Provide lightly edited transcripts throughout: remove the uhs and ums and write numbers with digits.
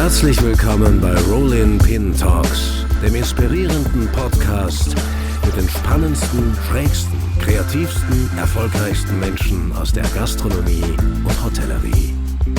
Herzlich willkommen bei Rollin Pin Talks, dem inspirierenden Podcast mit den spannendsten, schrägsten, kreativsten, erfolgreichsten Menschen aus der Gastronomie und Hotellerie.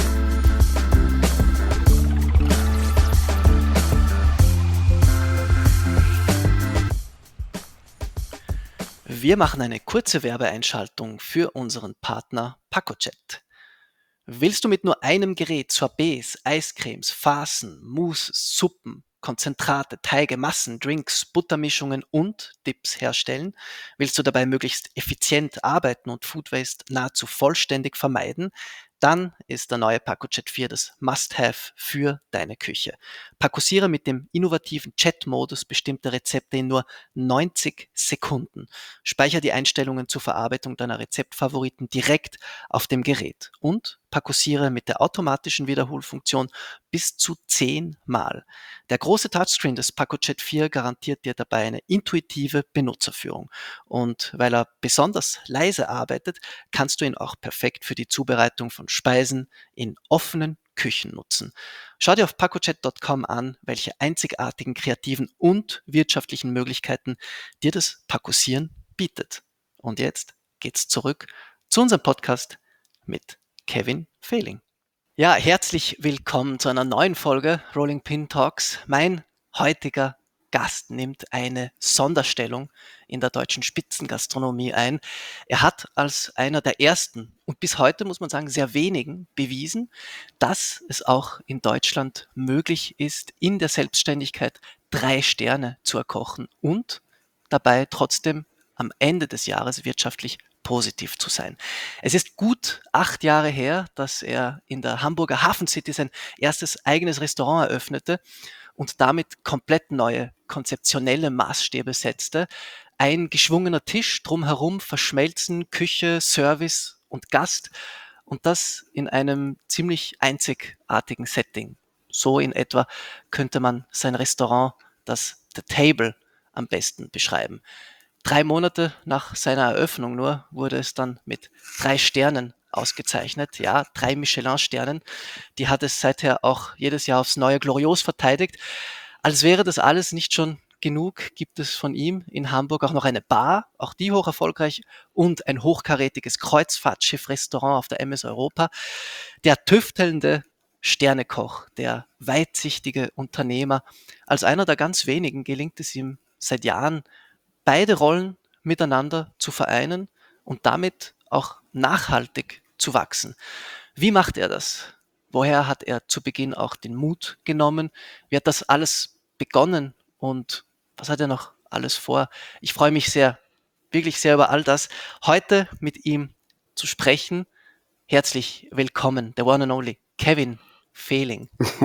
Wir machen eine kurze Werbeeinschaltung für unseren Partner Pacojet. Willst du mit nur einem Gerät Sorbets, Eiscremes, Farcen, Mousse, Suppen, Konzentrate, Teige, Massen, Drinks, Buttermischungen und Dips herstellen? Willst du dabei möglichst effizient arbeiten und Food Waste nahezu vollständig vermeiden? Dann ist der neue Pacojet 4 das Must-Have für deine Küche. Pakosiere mit dem innovativen Chat-Modus bestimmte Rezepte in nur 90 Sekunden. Speichere die Einstellungen zur Verarbeitung deiner Rezeptfavoriten direkt auf dem Gerät und pakosiere mit der automatischen Wiederholfunktion bis zu 10 Mal. Der große Touchscreen des Pacojet 4 garantiert dir dabei eine intuitive Benutzerführung. Und weil er besonders leise arbeitet, kannst du ihn auch perfekt für die Zubereitung von Speisen in offenen Küchen nutzen. Schau dir auf pacojet.com an, welche einzigartigen kreativen und wirtschaftlichen Möglichkeiten dir das Pakosieren bietet. Und jetzt geht's zurück zu unserem Podcast mit Kevin Fehling. Ja, herzlich willkommen zu einer neuen Folge Rolling Pin Talks. Mein heutiger Gast nimmt eine Sonderstellung in der deutschen Spitzengastronomie ein. Er hat als einer der ersten und bis heute, muss man sagen, sehr wenigen bewiesen, dass es auch in Deutschland möglich ist, in der Selbstständigkeit 3 Sterne zu erkochen und dabei trotzdem am Ende des Jahres wirtschaftlich positiv zu sein. Es ist gut 8 Jahre her, dass er in der Hamburger Hafen City sein erstes eigenes Restaurant eröffnete und damit komplett neue konzeptionelle Maßstäbe setzte. Ein geschwungener Tisch, drumherum verschmelzen Küche, Service und Gast und das in einem ziemlich einzigartigen Setting. So in etwa könnte man sein Restaurant, das The Table, am besten beschreiben. 3 Monate nach seiner Eröffnung nur wurde es dann mit 3 Sternen ausgezeichnet. Ja, 3 Michelin-Sternen. Die hat es seither auch jedes Jahr aufs Neue glorios verteidigt. Als wäre das alles nicht schon genug, gibt es von ihm in Hamburg auch noch eine Bar, auch die hoch erfolgreich, und ein hochkarätiges Kreuzfahrtschiff-Restaurant auf der MS Europa. Der tüftelnde Sternekoch, der weitsichtige Unternehmer. Als einer der ganz wenigen gelingt es ihm seit Jahren, beide Rollen miteinander zu vereinen und damit auch nachhaltig zu wachsen. Wie macht er das? Woher hat er zu Beginn auch den Mut genommen? Wie hat das alles begonnen und was hat er noch alles vor? Ich freue mich sehr, wirklich sehr über all das, heute mit ihm zu sprechen. Herzlich willkommen, the one and only Kevin Fehling.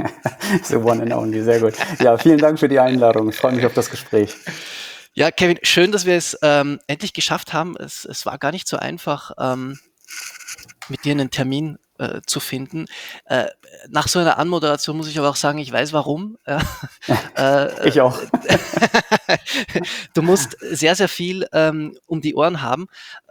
The one and only, sehr gut. Ja, vielen Dank für die Einladung. Ich freue mich auf das Gespräch. Ja, Kevin, schön, dass wir es endlich geschafft haben. Es war gar nicht so einfach, mit dir einen Termin zu finden. Nach so einer Anmoderation muss ich aber auch sagen, ich weiß warum. Ich auch. Du musst sehr, sehr viel um die Ohren haben.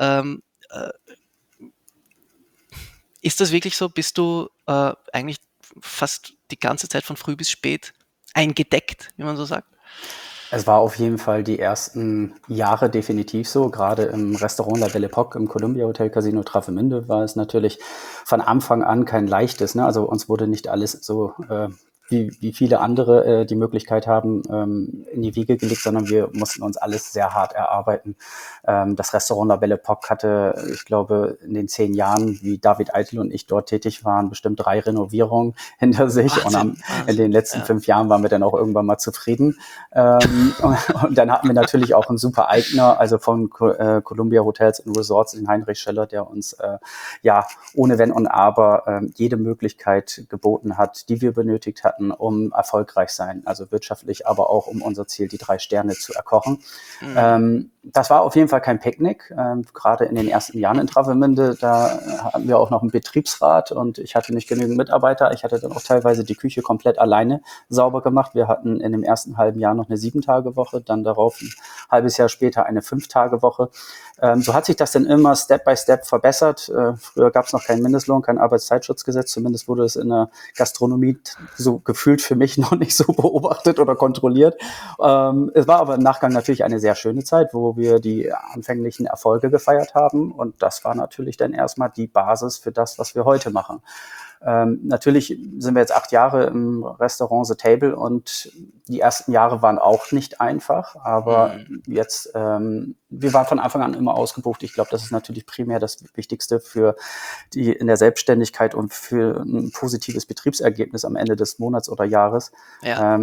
Ist das wirklich so? Bist du eigentlich fast die ganze Zeit von früh bis spät eingedeckt, wie man so sagt? Es war auf jeden Fall die ersten Jahre definitiv so. Gerade im Restaurant La Belle Époque im Columbia Hotel Casino Travemünde war es natürlich von Anfang an kein leichtes. Ne? Also uns wurde nicht alles so wie viele andere die Möglichkeit haben, in die Wiege gelegt, sondern wir mussten uns alles sehr hart erarbeiten. Das Restaurant La Belle Époque hatte, ich glaube, in den 10 Jahren, wie David Eitel und ich dort tätig waren, bestimmt 3 Renovierungen hinter sich. Wahnsinn, Und in den letzten 5 Jahren waren wir dann auch irgendwann mal zufrieden. Und dann hatten wir natürlich auch einen super Eigner, also von Columbia Hotels and Resorts, den Heinrich Scheller, der uns ohne Wenn und Aber jede Möglichkeit geboten hat, die wir benötigt hatten, um erfolgreich sein, also wirtschaftlich, aber auch um unser Ziel, die 3 Sterne zu erkochen. Mhm. Das war auf jeden Fall kein Picknick, gerade in den ersten Jahren in Travemünde, da hatten wir auch noch einen Betriebsrat und ich hatte nicht genügend Mitarbeiter. Ich hatte dann auch teilweise die Küche komplett alleine sauber gemacht. Wir hatten in dem ersten halben Jahr noch eine 7-Tage-Woche, dann darauf ein halbes Jahr später eine 5-Tage-Woche. So hat sich das dann immer Step by Step verbessert. Früher gab es noch keinen Mindestlohn, kein Arbeitszeitschutzgesetz, zumindest wurde es in der Gastronomie so gefühlt für mich noch nicht so beobachtet oder kontrolliert. Es war aber im Nachgang natürlich eine sehr schöne Zeit, wo wir die anfänglichen Erfolge gefeiert haben. Und das war natürlich dann erstmal die Basis für das, was wir heute machen. Natürlich sind wir jetzt 8 Jahre im Restaurant The Table und die ersten Jahre waren auch nicht einfach, aber jetzt, wir waren von Anfang an immer ausgebucht. Ich glaube, das ist natürlich primär das Wichtigste für die in der Selbstständigkeit und für ein positives Betriebsergebnis am Ende des Monats oder Jahres. Ja.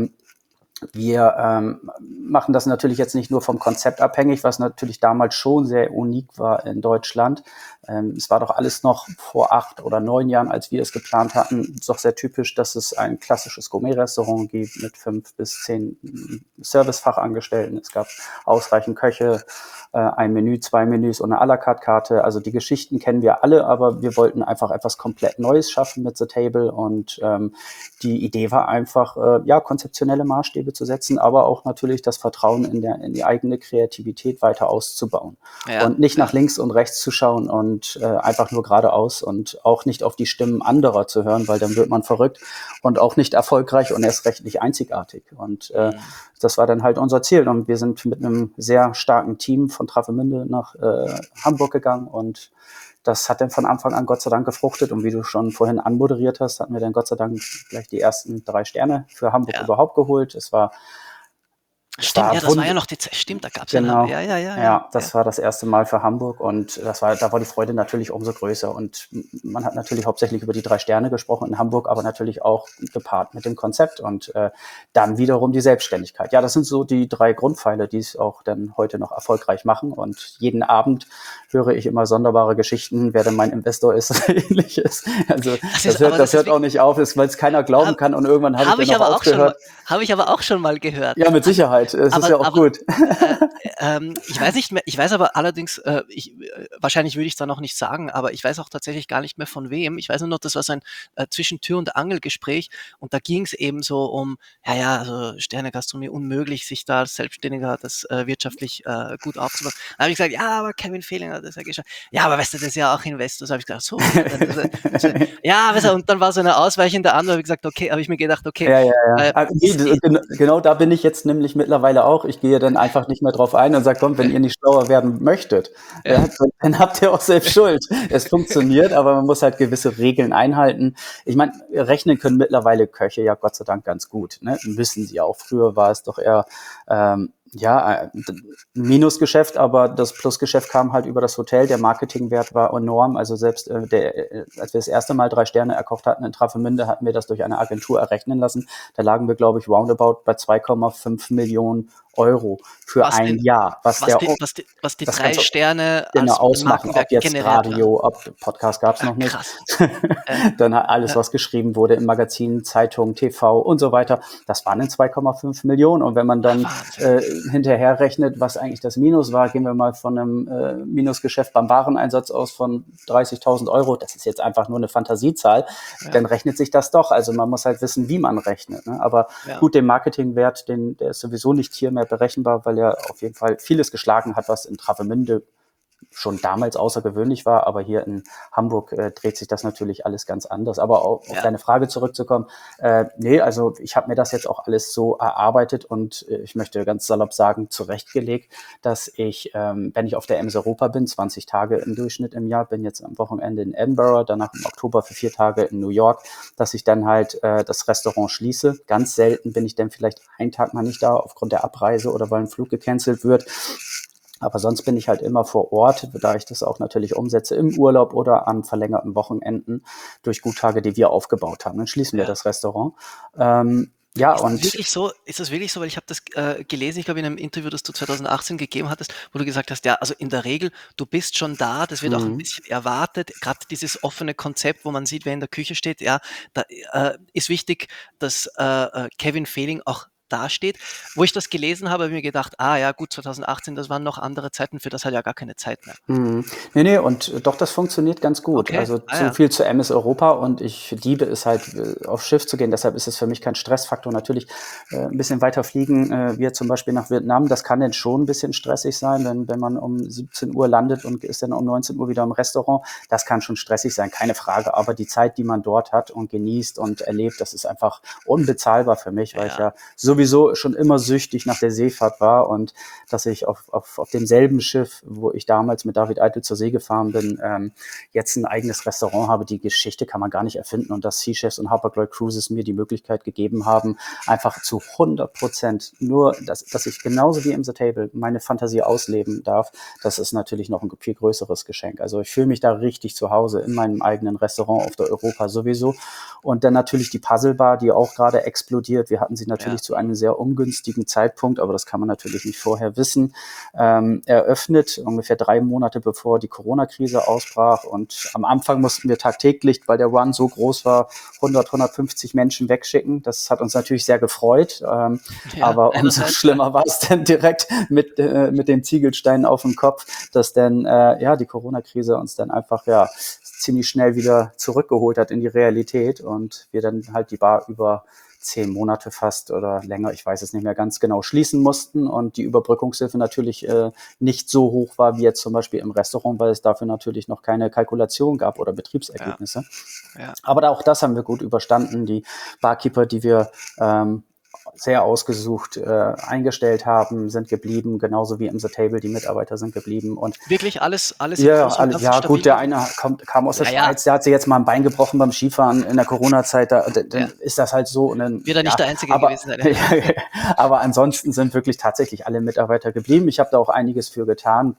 Wir machen das natürlich jetzt nicht nur vom Konzept abhängig, was natürlich damals schon sehr unik war in Deutschland. Es war doch alles noch vor 8 oder 9 Jahren, als wir es geplant hatten, doch sehr typisch, dass es ein klassisches Gourmet-Restaurant gibt mit 5 bis 10 Servicefachangestellten. Es gab ausreichend Köche, ein Menü, 2 Menüs und eine à la carte Karte. Also die Geschichten kennen wir alle, aber wir wollten einfach etwas komplett Neues schaffen mit The Table und die Idee war einfach, konzeptionelle Maßstäbe zu setzen, aber auch natürlich das Vertrauen in die eigene Kreativität weiter auszubauen und nicht nach links und rechts zu schauen und einfach nur geradeaus und auch nicht auf die Stimmen anderer zu hören, weil dann wird man verrückt und auch nicht erfolgreich und erst recht nicht einzigartig. Und das war dann halt unser Ziel. Und wir sind mit einem sehr starken Team von Travemünde nach Hamburg gegangen und das hat dann von Anfang an Gott sei Dank gefruchtet. Und wie du schon vorhin anmoderiert hast, hatten wir dann Gott sei Dank gleich die ersten 3 Sterne für Hamburg überhaupt geholt. Es war Stimmt, das war ja noch die Zeit. Stimmt, da gab es genau. Ja, das war das erste Mal für Hamburg und da war die Freude natürlich umso größer. Und man hat natürlich hauptsächlich über die 3 Sterne gesprochen in Hamburg, aber natürlich auch gepaart mit dem Konzept und dann wiederum die Selbstständigkeit. Ja, das sind so die 3 Grundpfeiler, die es auch dann heute noch erfolgreich machen. Und jeden Abend höre ich immer sonderbare Geschichten, wer denn mein Investor ist oder ähnliches. Also das hört auch nicht auf, weil es keiner glauben kann und irgendwann habe ich dann auch aufgehört. Habe ich aber auch schon mal gehört. Ja, mit Sicherheit. Es ist ja auch gut. Ich weiß nicht mehr, ich weiß aber allerdings, wahrscheinlich würde ich es da noch nicht sagen, aber ich weiß auch tatsächlich gar nicht mehr von wem. Ich weiß nur noch, das war so ein zwischen Tür- und Angelgespräch und da ging es eben so um, also Sterne-Gastronomie, unmöglich, sich da als Selbstständiger das wirtschaftlich gut aufzubauen. Da habe ich gesagt, ja, aber Kevin Fehling hat das ja geschafft. Ja, aber weißt du, das ist ja auch Investor. So habe ich gesagt, so. Ja, weißt du, und dann war so eine ausweichende Antwort, habe ich mir gedacht, okay. Genau da bin ich jetzt nämlich mittlerweile auch. Ich gehe dann einfach nicht mehr drauf ein und sage, komm, wenn ihr nicht schlauer werden möchtet, dann habt ihr auch selbst Schuld. Es funktioniert, aber man muss halt gewisse Regeln einhalten. Ich meine, rechnen können mittlerweile Köche ja Gott sei Dank ganz gut. Ne? Müssen sie auch. Früher war es doch eher ein Minusgeschäft, aber das Plusgeschäft kam halt über das Hotel. Der Marketingwert war enorm. Also selbst als wir das erste Mal 3 Sterne erkocht hatten in Travemünde, hatten wir das durch eine Agentur errechnen lassen. Da lagen wir, glaube ich, roundabout bei 2,5 Millionen Euro für ein Jahr. Was die 3 Sterne als ausmachen, ob jetzt Radio, ob Podcast gab es noch nicht. Dann alles, was geschrieben wurde im Magazin, Zeitung, TV und so weiter. Das waren dann 2,5 Millionen. Und wenn man dann hinterher rechnet, was eigentlich das Minus war, gehen wir mal von einem Minusgeschäft beim Wareneinsatz aus von 30.000 Euro. Das ist jetzt einfach nur eine Fantasiezahl. Dann rechnet sich das doch. Also man muss halt wissen, wie man rechnet. Ne? Aber gut, den Marketingwert, der ist sowieso nicht hier mehr berechenbar, weil er auf jeden Fall vieles geschlagen hat, was in Travemünde schon damals außergewöhnlich war, aber hier in Hamburg dreht sich das natürlich alles ganz anders. Aber auf deine Frage zurückzukommen, also ich habe mir das jetzt auch alles so erarbeitet und ich möchte ganz salopp sagen, zurechtgelegt, dass ich, wenn ich auf der Ems Europa bin, 20 Tage im Durchschnitt im Jahr, bin jetzt am Wochenende in Edinburgh, danach im Oktober für 4 Tage in New York, dass ich dann halt das Restaurant schließe. Ganz selten bin ich dann vielleicht einen Tag mal nicht da, aufgrund der Abreise oder weil ein Flug gecancelt wird. Aber sonst bin ich halt immer vor Ort, da ich das auch natürlich umsetze im Urlaub oder an verlängerten Wochenenden durch Guttage, die wir aufgebaut haben. Dann schließen wir das Restaurant. Ist das wirklich so, weil ich habe das gelesen, ich glaube in einem Interview, das du 2018 gegeben hattest, wo du gesagt hast, also in der Regel, du bist schon da, das wird auch ein bisschen erwartet, gerade dieses offene Konzept, wo man sieht, wer in der Küche steht, da ist wichtig, dass Kevin Fehling auch dasteht. Wo ich das gelesen habe, habe ich mir gedacht, ja gut, 2018, das waren noch andere Zeiten, für das hat ja gar keine Zeit mehr. Nee, und doch, das funktioniert ganz gut. Okay, Also so ja. viel zu MS Europa und ich liebe es halt, auf Schiff zu gehen. Deshalb ist es für mich kein Stressfaktor. Natürlich ein bisschen weiter fliegen, wir zum Beispiel nach Vietnam, das kann dann schon ein bisschen stressig sein, wenn man um 17 Uhr landet und ist dann um 19 Uhr wieder im Restaurant. Das kann schon stressig sein, keine Frage. Aber die Zeit, die man dort hat und genießt und erlebt, das ist einfach unbezahlbar für mich, weil ich ja sowieso schon immer süchtig nach der Seefahrt war und dass ich auf demselben Schiff, wo ich damals mit David Eitel zur See gefahren bin, jetzt ein eigenes Restaurant habe. Die Geschichte kann man gar nicht erfinden und dass Sea Chefs und Hapag-Lloyd Cruises mir die Möglichkeit gegeben haben, einfach zu 100% nur, dass ich genauso wie im The Table meine Fantasie ausleben darf, das ist natürlich noch ein viel größeres Geschenk. Also ich fühle mich da richtig zu Hause in meinem eigenen Restaurant auf der Europa sowieso. Und dann natürlich die Puzzle-Bar, die auch gerade explodiert. Wir hatten sie natürlich zu einem sehr ungünstigen Zeitpunkt, aber das kann man natürlich nicht vorher wissen, eröffnet, ungefähr 3 Monate bevor die Corona-Krise ausbrach. Und am Anfang mussten wir tagtäglich, weil der Run so groß war, 150 Menschen wegschicken. Das hat uns natürlich sehr gefreut, aber umso schlimmer war es dann direkt mit den Ziegelsteinen auf dem Kopf, dass dann die Corona-Krise uns dann einfach ziemlich schnell wieder zurückgeholt hat in die Realität und wir dann halt die Bar über 10 Monate fast oder länger, ich weiß es nicht mehr ganz genau, schließen mussten und die Überbrückungshilfe natürlich nicht so hoch war wie jetzt zum Beispiel im Restaurant, weil es dafür natürlich noch keine Kalkulation gab oder Betriebsergebnisse. Ja. Aber auch das haben wir gut überstanden. Die Barkeeper, die wir sehr ausgesucht eingestellt haben, sind geblieben, genauso wie im The Table, die Mitarbeiter sind geblieben. Und wirklich alles ja, gut, der eine kam aus der Schweiz, der hat sich jetzt mal ein Bein gebrochen beim Skifahren in der Corona-Zeit, dann ist das halt so. Und dann, wird er nicht der Einzige gewesen sein. Aber ansonsten sind wirklich tatsächlich alle Mitarbeiter geblieben. Ich habe da auch einiges für getan,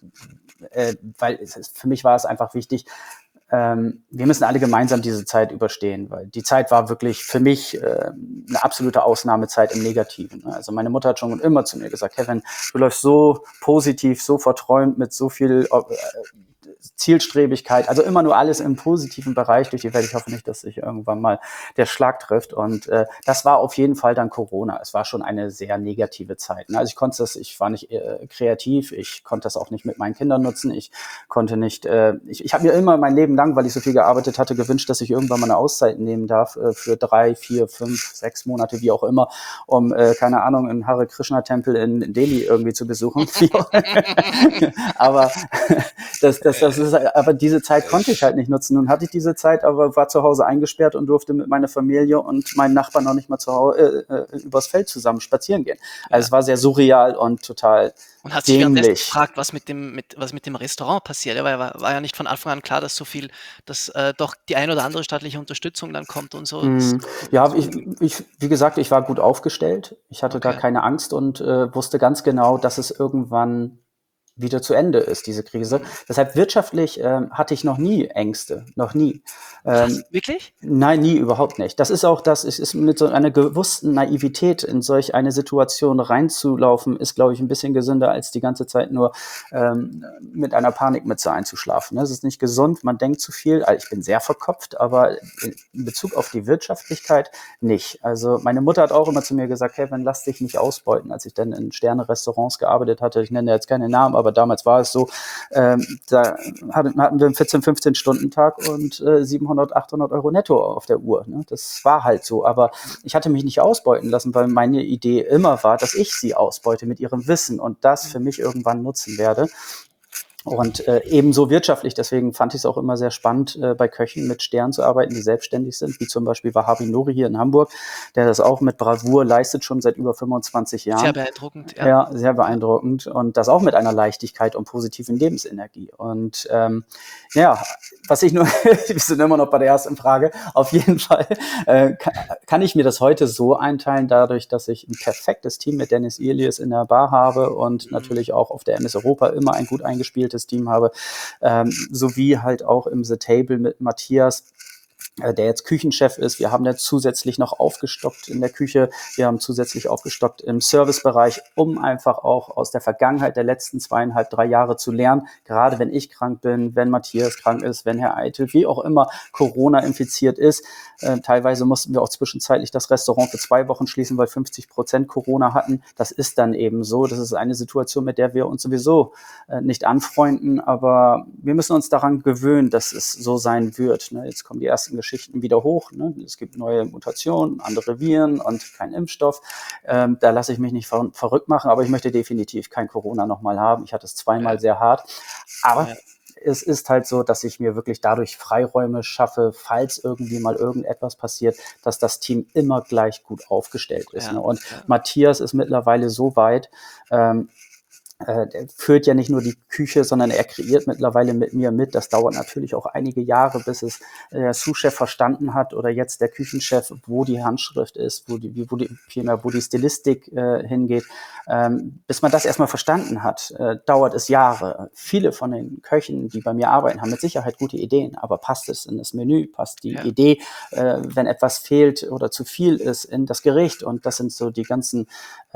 weil für mich war es einfach wichtig, wir müssen alle gemeinsam diese Zeit überstehen, weil die Zeit war wirklich für mich eine absolute Ausnahmezeit im Negativen. Also meine Mutter hat schon immer zu mir gesagt, Kevin, du läufst so positiv, so verträumt mit so viel Zielstrebigkeit, also immer nur alles im positiven Bereich durch die Welt. Ich hoffe nicht, dass sich irgendwann mal der Schlag trifft. Und das war auf jeden Fall dann Corona. Es war schon eine sehr negative Zeit. Also ich war nicht kreativ, ich konnte das auch nicht mit meinen Kindern nutzen. Ich konnte nicht, ich habe mir immer mein Leben lang, weil ich so viel gearbeitet hatte, gewünscht, dass ich irgendwann mal eine Auszeit nehmen darf für 3, 4, 5, 6 Monate, wie auch immer, um, keine Ahnung, einen Hare Krishna Tempel in Delhi irgendwie zu besuchen. Aber aber diese Zeit konnte ich halt nicht nutzen. Nun hatte ich diese Zeit, aber war zu Hause eingesperrt und durfte mit meiner Familie und meinen Nachbarn noch nicht mal übers Feld zusammen spazieren gehen. Also es war sehr surreal und total und hat sich währenddessen gefragt, was mit dem Restaurant passiert. Weil war ja nicht von Anfang an klar, dass doch die ein oder andere staatliche Unterstützung dann kommt und so. Ja, wie gesagt, ich war gut aufgestellt. Ich hatte da keine Angst und wusste ganz genau, dass es irgendwann wieder zu Ende ist, diese Krise. Deshalb wirtschaftlich hatte ich noch nie Ängste, noch nie. Wirklich? Nein, nie, überhaupt nicht. Das ist auch das, es ist mit so einer bewussten Naivität in solch eine Situation reinzulaufen, ist, glaube ich, ein bisschen gesünder, als die ganze Zeit nur mit einer Panikmütze einzuschlafen. Das ist nicht gesund, man denkt zu viel. Also ich bin sehr verkopft, aber in Bezug auf die Wirtschaftlichkeit nicht. Also meine Mutter hat auch immer zu mir gesagt, Kevin, lass dich nicht ausbeuten. Als ich dann in Sterne-Restaurants gearbeitet hatte, ich nenne jetzt keine Namen, aber damals war es so, da hatten wir einen 14-15-Stunden-Tag und 700, 800 Euro netto auf der Uhr. Ne? Das war halt so, aber ich hatte mich nicht ausbeuten lassen, weil meine Idee immer war, dass ich sie ausbeute mit ihrem Wissen und das für mich irgendwann nutzen werde. Und ebenso wirtschaftlich, deswegen fand ich es auch immer sehr spannend, bei Köchen mit Sternen zu arbeiten, die selbstständig sind, wie zum Beispiel Wahabi Nouri hier in Hamburg, der das auch mit Bravour leistet, schon seit über 25 Jahren. Sehr beeindruckend, ja. Ja, sehr beeindruckend und das auch mit einer Leichtigkeit und positiven Lebensenergie. Und was ich nur, wir sind immer noch bei der ersten Frage, auf jeden Fall kann ich mir das heute so einteilen, dadurch, dass ich ein perfektes Team mit Dennis Ilias in der Bar habe und natürlich auch auf der MS Europa immer ein gut eingespieltes Team habe, sowie halt auch im The Table mit Matthias der jetzt Küchenchef ist. Wir haben jetzt zusätzlich noch aufgestockt in der Küche. Wir haben zusätzlich aufgestockt im Servicebereich, um einfach auch aus der Vergangenheit der letzten 2,5, 3 Jahre zu lernen. Gerade wenn ich krank bin, wenn Matthias krank ist, wenn Herr Eitel, wie auch immer, Corona infiziert ist. Teilweise mussten wir auch zwischenzeitlich das Restaurant für 2 Wochen schließen, weil 50% Corona hatten. Das ist dann eben so. Das ist eine Situation, mit der wir uns sowieso nicht anfreunden. Aber wir müssen uns daran gewöhnen, dass es so sein wird. Jetzt kommen die ersten Geschichten wieder hoch. Es gibt neue Mutationen, andere Viren und kein Impfstoff. Da lasse ich mich nicht verrückt machen, aber ich möchte definitiv kein Corona nochmal haben. Ich hatte es 2-mal sehr hart. Aber es ist halt so, dass ich mir wirklich dadurch Freiräume schaffe, falls irgendwie mal irgendetwas passiert, dass das Team immer gleich gut aufgestellt ist. Und Matthias ist mittlerweile so weit, der führt ja nicht nur die Küche, sondern er kreiert mittlerweile mit mir mit. Das dauert natürlich auch einige Jahre, bis es der Sous-Chef verstanden hat oder jetzt der Küchenchef, wo die Handschrift ist, wo die Stilistik hingeht. Bis man das erstmal verstanden hat, dauert es Jahre. Viele von den Köchen, die bei mir arbeiten, haben mit Sicherheit gute Ideen, aber passt es in das Menü, passt die Idee, wenn etwas fehlt oder zu viel ist, in das Gericht? Und das sind so die ganzen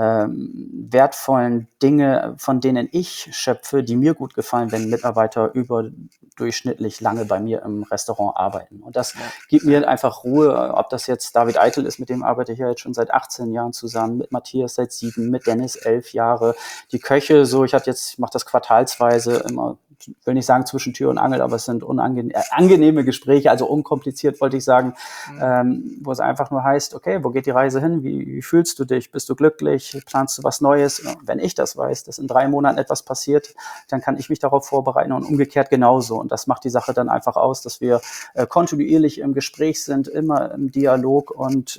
wertvollen Dinge, von denen ich schöpfe, die mir gut gefallen, wenn Mitarbeiter überdurchschnittlich lange bei mir im Restaurant arbeiten. Und das gibt mir einfach Ruhe, ob das jetzt David Eitel ist, mit dem arbeite ich ja jetzt schon seit 18 Jahren zusammen, mit Matthias seit 7, mit Dennis 11 Jahre. Die Köche, ich mache das quartalsweise immer, will nicht sagen zwischen Tür und Angel, aber es sind angenehme Gespräche, also unkompliziert, wollte ich sagen, wo es einfach nur heißt, okay, wo geht die Reise hin? Wie fühlst du dich? Bist du glücklich? Planst du was Neues? Wenn ich das weiß, dass in 3 Monaten etwas passiert, dann kann ich mich darauf vorbereiten und umgekehrt genauso. Und das macht die Sache dann einfach aus, dass wir kontinuierlich im Gespräch sind, immer im Dialog und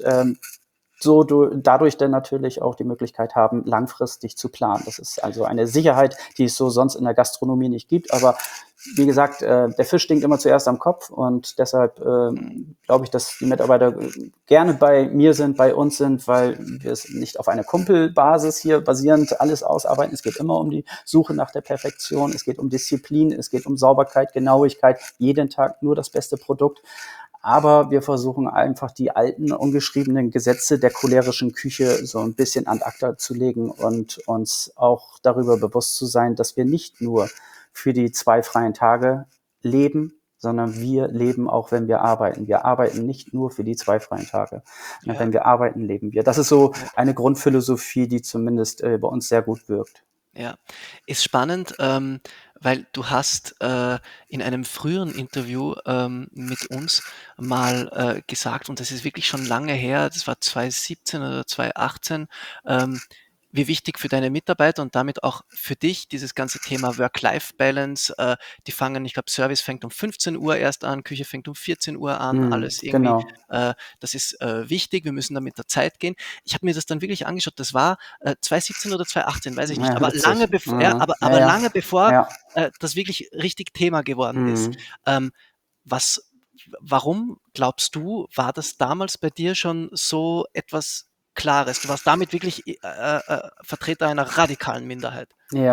dadurch dann natürlich auch die Möglichkeit haben, langfristig zu planen. Das ist also eine Sicherheit, die es so sonst in der Gastronomie nicht gibt. Aber wie gesagt, der Fisch stinkt immer zuerst am Kopf und deshalb glaube ich, dass die Mitarbeiter gerne bei mir sind, bei uns sind, weil wir es nicht auf einer Kumpelbasis hier basierend alles ausarbeiten. Es geht immer um die Suche nach der Perfektion, es geht um Disziplin, es geht um Sauberkeit, Genauigkeit, jeden Tag nur das beste Produkt. Aber wir versuchen einfach die alten, ungeschriebenen Gesetze der cholerischen Küche so ein bisschen ad acta zu legen und uns auch darüber bewusst zu sein, dass wir nicht nur für die 2 freien Tage leben, sondern wir leben auch, wenn wir arbeiten. Wir arbeiten nicht nur für die 2 freien Tage. Ja. Wenn wir arbeiten, leben wir. Das ist so eine Grundphilosophie, die zumindest bei uns sehr gut wirkt. Ja, ist spannend, weil du hast in einem früheren Interview mit uns mal gesagt, und das ist wirklich schon lange her, das war 2017 oder 2018, wie wichtig für deine Mitarbeiter und damit auch für dich dieses ganze Thema Work-Life-Balance, ich glaube, Service fängt um 15 Uhr erst an, Küche fängt um 14 Uhr an, alles irgendwie, genau. Das ist wichtig, wir müssen da mit der Zeit gehen. Ich habe mir das dann wirklich angeschaut, das war 2017 oder 2018, weiß ich nicht, aber lange bevor, lange bevor das wirklich richtig Thema geworden ist. Warum glaubst du, war das damals bei dir schon so etwas Klares? Du warst damit wirklich Vertreter einer radikalen Minderheit.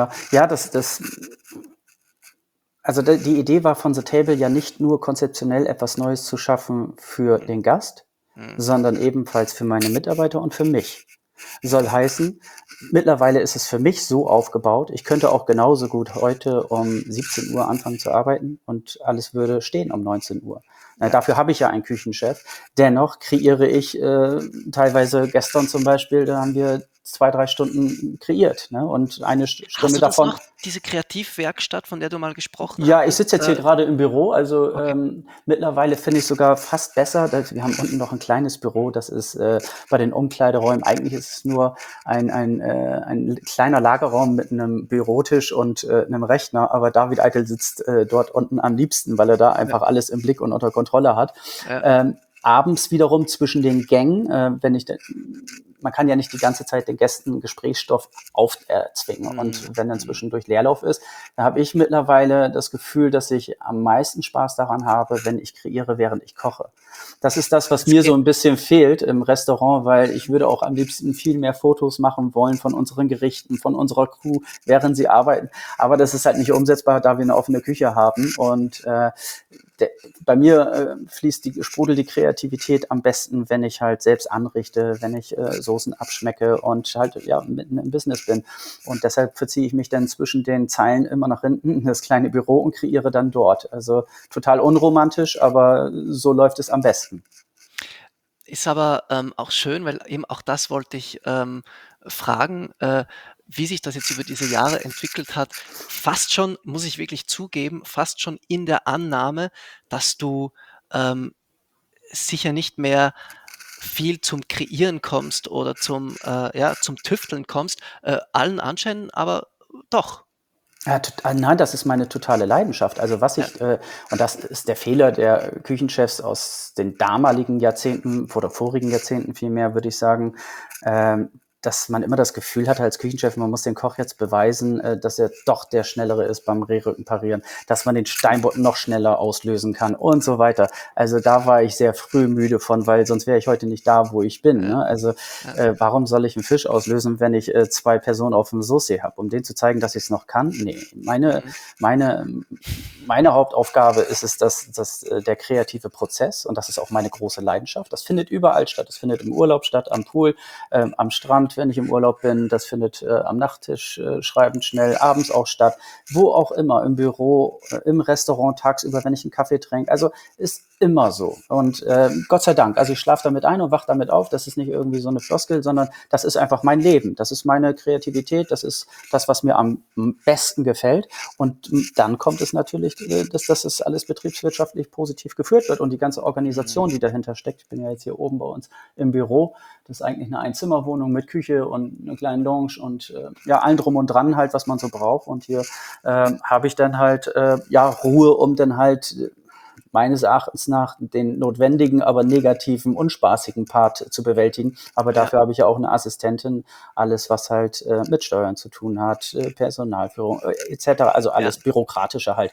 Also die Idee war von The Table ja nicht nur konzeptionell etwas Neues zu schaffen für den Gast, sondern ebenfalls für meine Mitarbeiter und für mich. Soll heißen, mittlerweile ist es für mich so aufgebaut, ich könnte auch genauso gut heute um 17 Uhr anfangen zu arbeiten und alles würde stehen um 19 Uhr. Dafür habe ich ja einen Küchenchef. Dennoch kreiere ich teilweise, gestern zum Beispiel, da haben wir 2-3 Stunden kreiert, ne? Und eine Stunde davon. Hast du noch diese Kreativwerkstatt, von der du mal gesprochen hast? Ja, ich sitze jetzt hier gerade im Büro, also mittlerweile finde ich sogar fast besser. Wir haben unten noch ein kleines Büro, das ist bei den Umkleideräumen. Eigentlich ist es nur ein kleiner Lagerraum mit einem Bürotisch und einem Rechner, aber David Eitel sitzt dort unten am liebsten, weil er da einfach alles im Blick und unter Kontrolle hat. Ja. Abends wiederum zwischen den Gängen, man kann ja nicht die ganze Zeit den Gästen Gesprächsstoff aufzwingen. Und wenn dann zwischendurch Leerlauf ist, dann habe ich mittlerweile das Gefühl, dass ich am meisten Spaß daran habe, wenn ich kreiere, während ich koche. Das ist das, was mir so ein bisschen fehlt im Restaurant, weil ich würde auch am liebsten viel mehr Fotos machen wollen von unseren Gerichten, von unserer Crew, während sie arbeiten. Aber das ist halt nicht umsetzbar, da wir eine offene Küche haben. Und bei mir sprudelt die Kreativität am besten, wenn ich halt selbst anrichte, wenn ich Soßen abschmecke und halt mitten im Business bin. Und deshalb verziehe ich mich dann zwischen den Zeilen immer nach hinten in das kleine Büro und kreiere dann dort. Also total unromantisch, aber so läuft es am besten. Ist aber auch schön, weil eben auch das wollte ich fragen, wie sich das jetzt über diese Jahre entwickelt hat. Fast schon, muss ich wirklich zugeben, fast schon in der Annahme, dass du sicher nicht mehr viel zum Kreieren kommst oder zum Tüfteln kommst. Allen Anschein aber doch. Ja, nein, das ist meine totale Leidenschaft. Also und das ist der Fehler der Küchenchefs aus den damaligen Jahrzehnten oder vorigen Jahrzehnten vielmehr, würde ich sagen, dass man immer das Gefühl hatte als Küchenchef, man muss den Koch jetzt beweisen, dass er doch der Schnellere ist beim Rehrücken parieren, dass man den Steinbutt noch schneller auslösen kann und so weiter. Also da war ich sehr früh müde von, weil sonst wäre ich heute nicht da, wo ich bin. Ne? Also warum soll ich einen Fisch auslösen, wenn ich 2 Personen auf dem Saucier habe? Um denen zu zeigen, dass ich es noch kann? Nee, meine Hauptaufgabe ist es, dass der kreative Prozess, und das ist auch meine große Leidenschaft, das findet überall statt. Das findet im Urlaub statt, am Pool, am Strand, wenn ich im Urlaub bin. Das findet am Nachttisch schreibend schnell, abends auch statt. Wo auch immer, im Büro, im Restaurant, tagsüber, wenn ich einen Kaffee trinke. Also ist immer so. Und Gott sei Dank, also ich schlafe damit ein und wache damit auf. Das ist nicht irgendwie so eine Floskel, sondern das ist einfach mein Leben. Das ist meine Kreativität. Das ist das, was mir am besten gefällt. Und dann kommt es natürlich, dass das alles betriebswirtschaftlich positiv geführt wird und die ganze Organisation, die dahinter steckt. Ich bin ja jetzt hier oben bei uns im Büro. Das ist eigentlich eine Einzimmerwohnung mit Küche und einer kleinen Lounge und allen drum und dran halt, was man so braucht. Und hier habe ich dann halt Ruhe, um dann halt meines Erachtens nach den notwendigen, aber negativen, unspaßigen Part zu bewältigen. Aber dafür habe ich ja auch eine Assistentin, alles, was halt mit Steuern zu tun hat, Personalführung etc., also alles Bürokratische halt.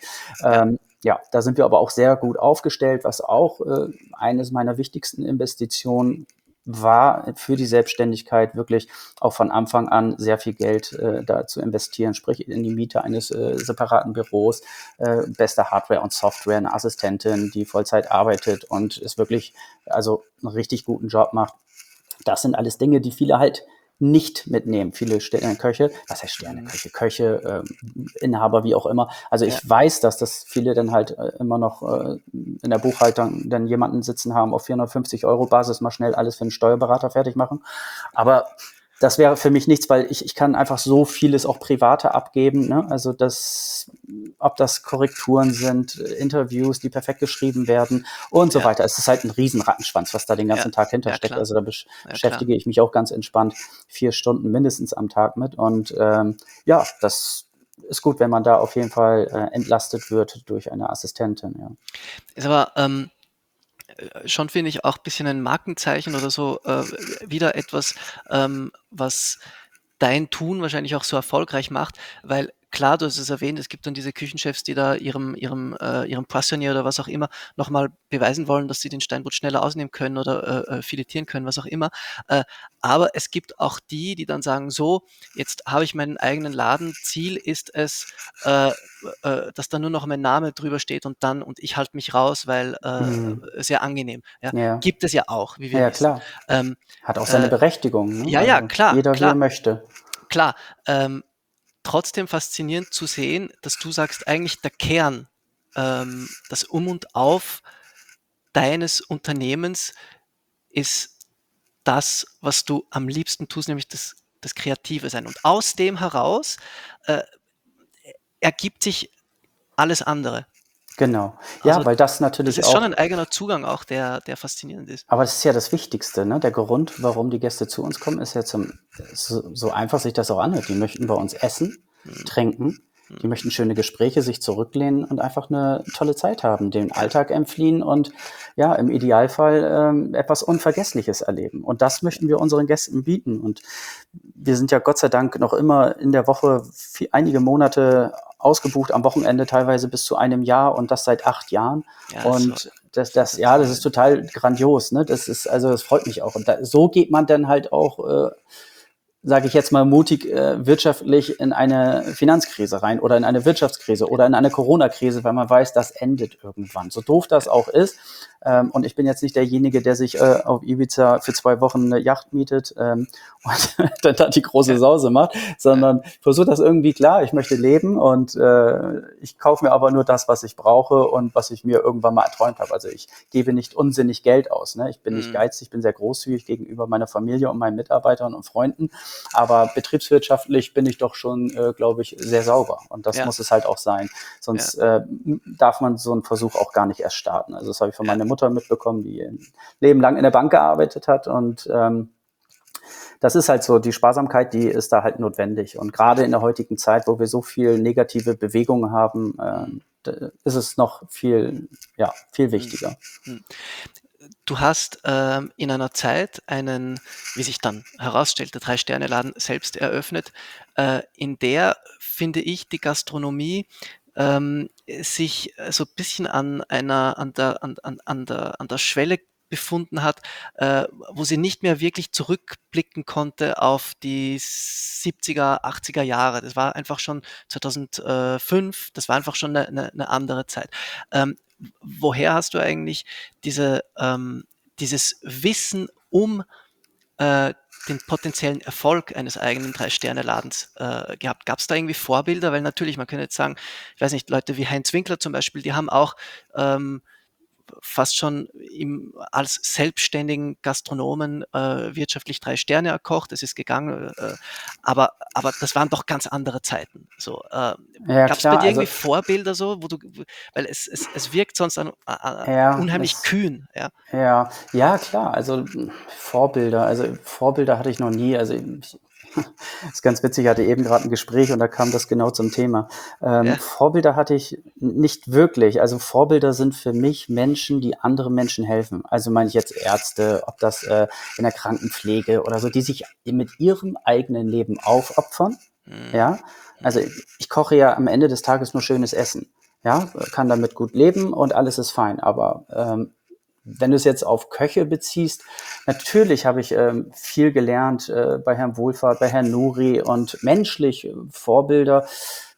Da sind wir aber auch sehr gut aufgestellt, was auch eines meiner wichtigsten Investitionen war für die Selbstständigkeit, wirklich auch von Anfang an sehr viel Geld da zu investieren, sprich in die Miete eines separaten Büros, beste Hardware und Software, eine Assistentin, die Vollzeit arbeitet und es wirklich also einen richtig guten Job macht. Das sind alles Dinge, die viele halt nicht mitnehmen. Viele Sterneköche, was heißt Sterneköche? Köche, Inhaber, wie auch immer. Also ich weiß, dass das viele dann halt immer noch in der Buchhaltung dann jemanden sitzen haben auf 450 € Basis, mal schnell alles für einen Steuerberater fertig machen. Aber das wäre für mich nichts, weil ich kann einfach so vieles auch Private abgeben. Ne? Also ob das Korrekturen sind, Interviews, die perfekt geschrieben werden und so weiter. Es ist halt ein riesen Rattenschwanz, was da den ganzen Tag hintersteckt. Klar. Also da beschäftige ich mich auch ganz entspannt 4 Stunden mindestens am Tag mit. Und das ist gut, wenn man da auf jeden Fall entlastet wird durch eine Assistentin. Ja. Ist aber schon, finde ich, auch ein bisschen ein Markenzeichen oder so, wieder etwas, was dein Tun wahrscheinlich auch so erfolgreich macht, weil klar, du hast es erwähnt, es gibt dann diese Küchenchefs, die da ihrem Poissonnier oder was auch immer nochmal beweisen wollen, dass sie den Steinbutt schneller ausnehmen können oder filetieren können, was auch immer. Aber es gibt auch die dann sagen, so, jetzt habe ich meinen eigenen Laden, Ziel ist es, dass da nur noch mein Name drüber steht und ich halte mich raus, weil sehr angenehm. Ja. Gibt es ja auch, wie wir wissen. Klar. Hat auch seine Berechtigung. Ne? Ja, klar. Jeder, wie er möchte. Klar. Trotzdem faszinierend zu sehen, dass du sagst, eigentlich der Kern, das Um und Auf deines Unternehmens ist das, was du am liebsten tust, nämlich das Kreative sein. Und aus dem heraus ergibt sich alles andere. Genau. Ja, also, weil das natürlich das ist schon ein eigener Zugang auch, der faszinierend ist. Aber das ist ja das Wichtigste, ne? Der Grund, warum die Gäste zu uns kommen, ist ja so einfach sich das auch anhört. Die möchten bei uns essen, trinken, die möchten schöne Gespräche, sich zurücklehnen und einfach eine tolle Zeit haben, den Alltag entfliehen und im Idealfall etwas Unvergessliches erleben. Und das möchten wir unseren Gästen bieten. Und wir sind ja Gott sei Dank noch immer in der Woche einige Monate ausgebucht, am Wochenende teilweise bis zu einem Jahr und das seit 8 Jahren. Und das ist total grandios. Ne? Das freut mich auch. Und so geht man dann halt auch sage ich jetzt mal mutig, wirtschaftlich in eine Finanzkrise rein oder in eine Wirtschaftskrise oder in eine Corona-Krise, weil man weiß, das endet irgendwann. So doof das auch ist. Und ich bin jetzt nicht derjenige, der sich auf Ibiza für 2 Wochen eine Yacht mietet und dann da die große Sause macht, sondern versuche das irgendwie klar. Ich möchte leben und ich kaufe mir aber nur das, was ich brauche und was ich mir irgendwann mal erträumt habe. Also ich gebe nicht unsinnig Geld aus. Ne? Ich bin nicht geizig, ich bin sehr großzügig gegenüber meiner Familie und meinen Mitarbeitern und Freunden. Aber betriebswirtschaftlich bin ich doch schon, glaube ich, sehr sauber. Und das muss es halt auch sein. Sonst darf man so einen Versuch auch gar nicht erst starten. Also das habe ich von meiner Mutter mitbekommen, die ein Leben lang in der Bank gearbeitet hat. Und das ist halt so, die Sparsamkeit, die ist da halt notwendig. Und gerade in der heutigen Zeit, wo wir so viel negative Bewegungen haben, ist es noch viel wichtiger. Du hast in einer Zeit einen, wie sich dann herausstellte, 3-Sterne-Laden selbst eröffnet, in der, finde ich, die Gastronomie sich so ein bisschen an der Schwelle befunden hat, wo sie nicht mehr wirklich zurückblicken konnte auf die 70er, 80er Jahre. Das war einfach schon 2005, das war einfach schon eine andere Zeit. Woher hast du eigentlich dieses Wissen um den potenziellen Erfolg eines eigenen 3-Sterne-Ladens gehabt? Gab es da irgendwie Vorbilder? Weil natürlich, man könnte jetzt sagen, ich weiß nicht, Leute wie Heinz Winkler zum Beispiel, die haben auch fast schon als selbstständigen Gastronomen wirtschaftlich 3 Sterne erkocht. Es ist gegangen, aber das waren doch ganz andere Zeiten. So, gab es bei dir irgendwie Vorbilder so, weil es wirkt sonst unheimlich kühn. Ja, klar. Also Vorbilder hatte ich noch nie. Also das ist ganz witzig, ich hatte eben gerade ein Gespräch und da kam das genau zum Thema. Vorbilder hatte ich nicht wirklich. Also Vorbilder sind für mich Menschen, die anderen Menschen helfen. Also meine ich jetzt Ärzte, ob das in der Krankenpflege oder so, die sich mit ihrem eigenen Leben aufopfern. Ja, also ich koche ja am Ende des Tages nur schönes Essen. Ja, kann damit gut leben und alles ist fein. Aber wenn du es jetzt auf Köche beziehst, natürlich habe ich viel gelernt bei Herrn Wohlfahrt, bei Herrn Nuri und menschlich Vorbilder.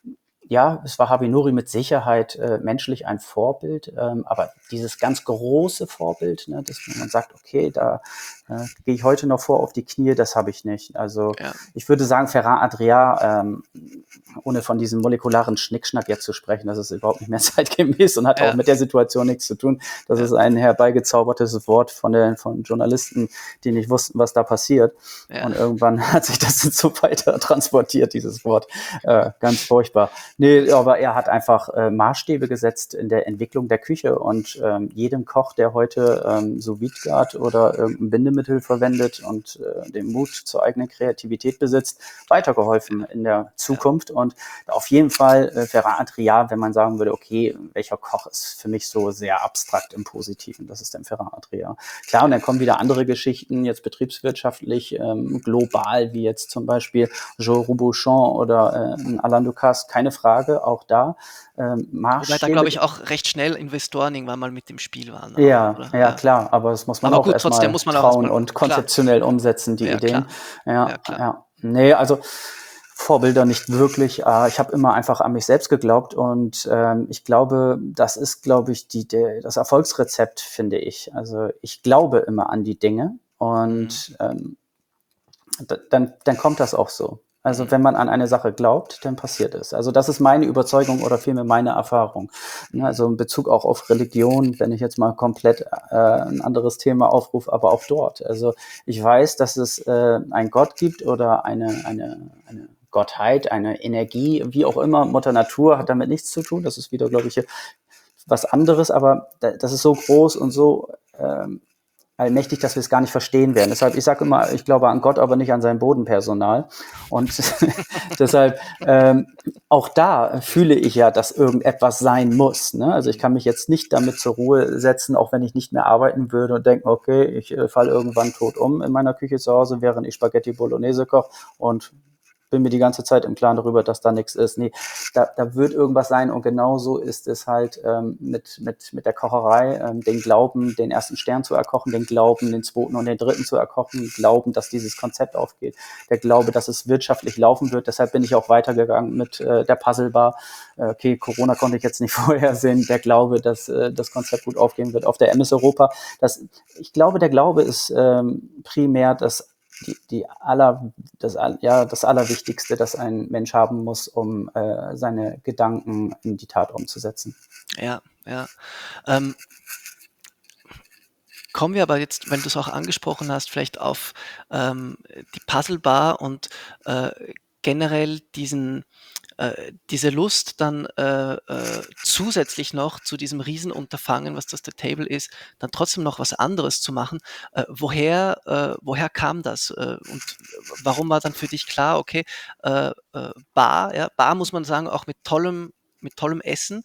Ja, es war Harvey Nuri mit Sicherheit menschlich ein Vorbild, aber dieses ganz große Vorbild, ne, dass man sagt, okay, da gehe ich heute noch vor auf die Knie, das habe ich nicht. Also ich würde sagen, Ferran Adrià, ohne von diesem molekularen Schnickschnack jetzt zu sprechen, das ist überhaupt nicht mehr zeitgemäß und hat auch mit der Situation nichts zu tun. Das ist ein herbeigezaubertes Wort von Journalisten, die nicht wussten, was da passiert. Und irgendwann hat sich das so weiter transportiert, dieses Wort. Ganz furchtbar. Nee, aber er hat einfach Maßstäbe gesetzt in der Entwicklung der Küche und jedem Koch, der heute sous vide gart oder irgendein Bindemittel verwendet und den Mut zur eigenen Kreativität besitzt, weitergeholfen in der Zukunft. Und auf jeden Fall Ferran Adrià, wenn man sagen würde, okay, welcher Koch ist für mich so sehr abstrakt im Positiven, das ist dann Ferran Adrià. Klar, und dann kommen wieder andere Geschichten, jetzt betriebswirtschaftlich, global, wie jetzt zum Beispiel Joe Robuchon oder Alain Ducasse, keine Frage, auch da. Wobei da, glaube ich, auch recht schnell Investoren irgendwann mal mit dem Spiel waren. Ja, klar, aber das muss man auch erstmal trauen und konzeptionell umsetzen, die Ideen. Klar. Nee, also Vorbilder nicht wirklich. Ich habe immer einfach an mich selbst geglaubt und ich glaube, das ist, das Erfolgsrezept, finde ich. Also ich glaube immer an die Dinge und dann kommt das auch so. Also wenn man an eine Sache glaubt, dann passiert es. Also das ist meine Überzeugung oder vielmehr meine Erfahrung. Also in Bezug auch auf Religion, wenn ich jetzt mal komplett ein anderes Thema aufrufe, aber auch dort. Also ich weiß, dass es einen Gott gibt oder eine Gottheit, eine Energie, wie auch immer. Mutter Natur hat damit nichts zu tun. Das ist wieder, glaube ich, was anderes. Aber das ist so groß und so allmächtig, dass wir es gar nicht verstehen werden. Deshalb, ich sage immer, ich glaube an Gott, aber nicht an sein Bodenpersonal. Und deshalb, auch da fühle ich ja, dass irgendetwas sein muss. Ne? Also ich kann mich jetzt nicht damit zur Ruhe setzen, auch wenn ich nicht mehr arbeiten würde und denken, okay, ich falle irgendwann tot um in meiner Küche zu Hause, während ich Spaghetti Bolognese koche und bin mir die ganze Zeit im Klaren darüber, dass da nichts ist. Nee, da wird irgendwas sein und genauso ist es halt mit der Kocherei, den Glauben, den ersten Stern zu erkochen, den Glauben, den zweiten und den dritten zu erkochen, Glauben, dass dieses Konzept aufgeht, der Glaube, dass es wirtschaftlich laufen wird. Deshalb bin ich auch weitergegangen mit der Puzzlebar. Okay, Corona konnte ich jetzt nicht vorhersehen. Der Glaube, dass das Konzept gut aufgehen wird auf der MS Europa. Ich glaube, der Glaube ist primär das Allerwichtigste, das ein Mensch haben muss, um seine Gedanken in die Tat umzusetzen. Ja. Kommen wir aber jetzt, wenn du es auch angesprochen hast, vielleicht auf die Puzzlebar und generell diese Lust dann zusätzlich noch zu diesem Riesenunterfangen, was das The Table ist, dann trotzdem noch was anderes zu machen. Woher kam das? Und warum war dann für dich klar, okay, Bar muss man sagen, auch mit tollem Essen.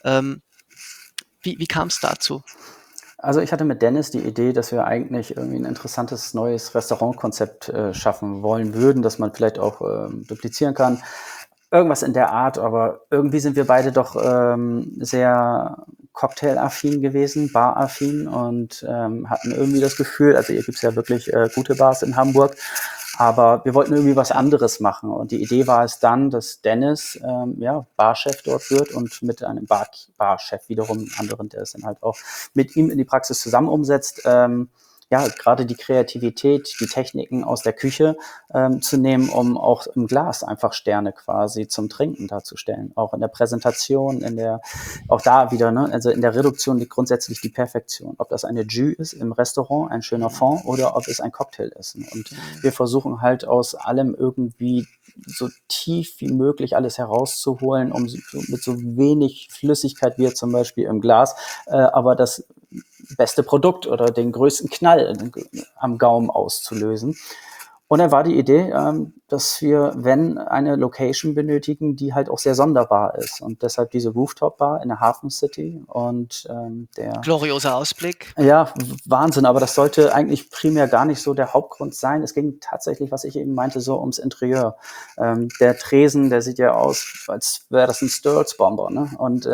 Wie kam es dazu? Also ich hatte mit Dennis die Idee, dass wir eigentlich irgendwie ein interessantes neues Restaurantkonzept schaffen wollen würden, das man vielleicht auch duplizieren kann. Irgendwas in der Art, aber irgendwie sind wir beide doch sehr cocktail-affin gewesen, bar-affin und hatten irgendwie das Gefühl, also hier gibt's ja wirklich gute Bars in Hamburg, aber wir wollten irgendwie was anderes machen und die Idee war es dann, dass Dennis Barchef dort wird und mit einem Barchef wiederum anderen, der es dann halt auch mit ihm in die Praxis zusammen umsetzt, gerade die Kreativität, die Techniken aus der Küche zu nehmen, um auch im Glas einfach Sterne quasi zum Trinken darzustellen. Auch in der Präsentation, auch da wieder, ne? Also in der Reduktion liegt grundsätzlich die Perfektion. Ob das eine Jus ist im Restaurant, ein schöner Fond, oder ob es ein Cocktail ist. Und wir versuchen halt aus allem irgendwie so tief wie möglich alles herauszuholen, um mit so wenig Flüssigkeit wie zum Beispiel im Glas, aber das beste Produkt oder den größten Knall am Gaumen auszulösen. Und dann war die Idee, dass wir, wenn eine Location benötigen, die halt auch sehr sonderbar ist. Und deshalb diese Rooftop-Bar in der Hafen City. Und der glorioser Ausblick. Ja, Wahnsinn. Aber das sollte eigentlich primär gar nicht so der Hauptgrund sein. Es ging tatsächlich, was ich eben meinte, so ums Interieur. Der Tresen, der sieht ja aus, als wäre das ein Sturz-Bomber. Ne? Und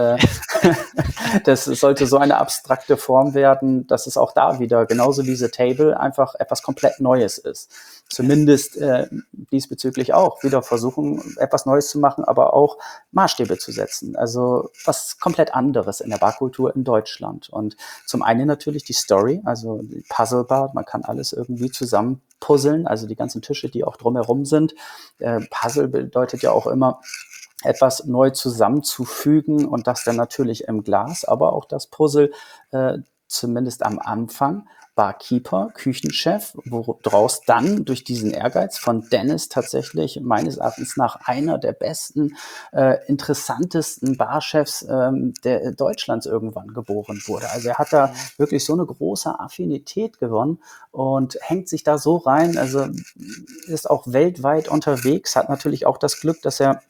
das sollte so eine abstrakte Form werden, dass es auch da wieder, genauso wie The Table, einfach etwas komplett Neues ist. Zumindest diesbezüglich auch wieder versuchen, etwas Neues zu machen, aber auch Maßstäbe zu setzen. Also was komplett anderes in der Barkultur in Deutschland. Und zum einen natürlich die Story, also die Puzzlebar, man kann alles irgendwie zusammen puzzeln, also die ganzen Tische, die auch drumherum sind. Puzzle bedeutet ja auch immer, etwas neu zusammenzufügen und das dann natürlich im Glas, aber auch das Puzzle zumindest am Anfang, Barkeeper, Küchenchef, woraus dann durch diesen Ehrgeiz von Dennis tatsächlich meines Erachtens nach einer der besten, interessantesten Barchefs der Deutschlands irgendwann geboren wurde. Also er hat da wirklich so eine große Affinität gewonnen und hängt sich da so rein, also ist auch weltweit unterwegs, hat natürlich auch das Glück, dass er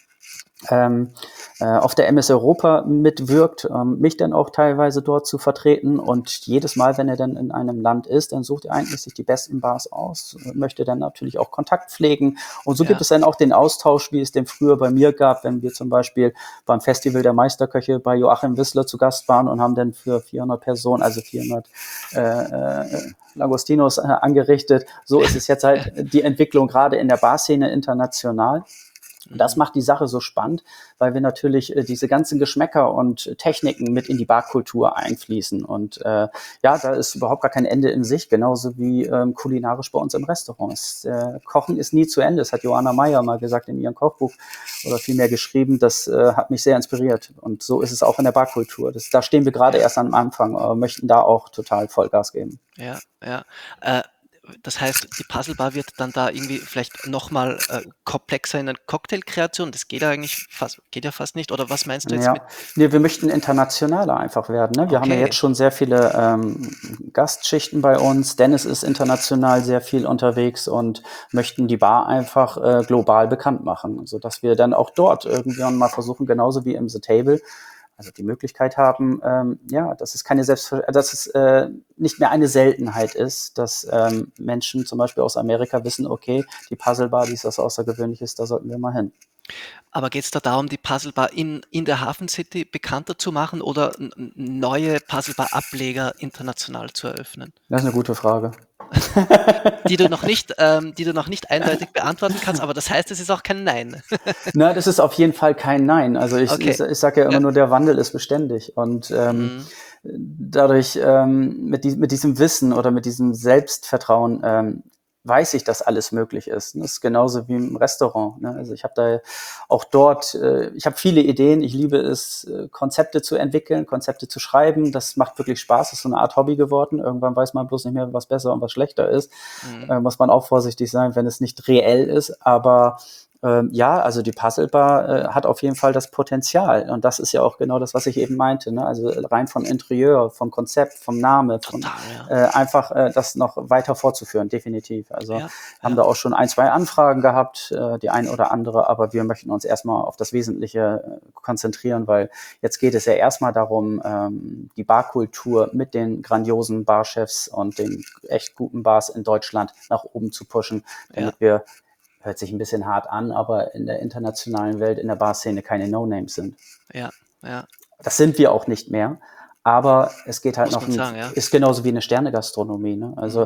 auf der MS Europa mitwirkt, mich dann auch teilweise dort zu vertreten und jedes Mal, wenn er dann in einem Land ist, dann sucht er eigentlich sich die besten Bars aus, möchte dann natürlich auch Kontakt pflegen und so gibt es dann auch den Austausch, wie es den früher bei mir gab, wenn wir zum Beispiel beim Festival der Meisterköche bei Joachim Wissler zu Gast waren und haben dann für 400 Personen, also 400 Lagostinos angerichtet. So ist es jetzt halt die Entwicklung gerade in der Barszene international. Das macht die Sache so spannend, weil wir natürlich diese ganzen Geschmäcker und Techniken mit in die Barkultur einfließen. Und da ist überhaupt gar kein Ende in sich, genauso wie kulinarisch bei uns im Restaurant. Kochen ist nie zu Ende. Das hat Johanna Meyer mal gesagt in ihrem Kochbuch oder vielmehr geschrieben. Das hat mich sehr inspiriert. Und so ist es auch in der Barkultur. Da stehen wir gerade erst am Anfang, aber möchten da auch total Vollgas geben. Ja. Das heißt, die Puzzlebar wird dann da irgendwie vielleicht nochmal komplexer in der Cocktailkreation. Das geht ja fast nicht. Oder was meinst du jetzt mit? Nee, wir möchten internationaler einfach werden. Ne? Wir haben ja jetzt schon sehr viele Gastschichten bei uns. Dennis ist international sehr viel unterwegs und möchten die Bar einfach global bekannt machen, sodass wir dann auch dort irgendwann mal versuchen, genauso wie im The Table, also die Möglichkeit haben, dass es nicht mehr eine Seltenheit ist, dass Menschen zum Beispiel aus Amerika wissen, okay, die Puzzle-Bar, die ist was Außergewöhnliches, da sollten wir mal hin. Aber geht es da darum, die Puzzlebar in der Hafen City bekannter zu machen oder neue Puzzlebar-Ableger international zu eröffnen? Das ist eine gute Frage. Die du noch nicht eindeutig beantworten kannst, aber das heißt, es ist auch kein Nein. Na, das ist auf jeden Fall kein Nein. Also ich sage ja immer nur, der Wandel ist beständig. Und dadurch mit diesem Wissen oder mit diesem Selbstvertrauen weiß ich, dass alles möglich ist. Das ist genauso wie im Restaurant. Ne? Also ich habe da auch dort, ich habe viele Ideen. Ich liebe es, Konzepte zu entwickeln, Konzepte zu schreiben. Das macht wirklich Spaß. Das ist so eine Art Hobby geworden. Irgendwann weiß man bloß nicht mehr, was besser und was schlechter ist. Muss man auch vorsichtig sein, wenn es nicht reell ist. Aber also die Puzzlebar hat auf jeden Fall das Potenzial. Und das ist ja auch genau das, was ich eben meinte. Ne? Also rein vom Interieur, vom Konzept, vom Namen, einfach das noch weiter fortzuführen, definitiv. Also haben da auch schon 1, 2 Anfragen gehabt, die ein oder andere, aber wir möchten uns erstmal auf das Wesentliche konzentrieren, weil jetzt geht es ja erstmal darum, die Barkultur mit den grandiosen Barchefs und den echt guten Bars in Deutschland nach oben zu pushen, damit wir, hört sich ein bisschen hart an, aber in der internationalen Welt, in der Barszene keine No-Names sind. Ja. Das sind wir auch nicht mehr, aber es geht halt ist genauso wie eine Sternegastronomie. Ne? Also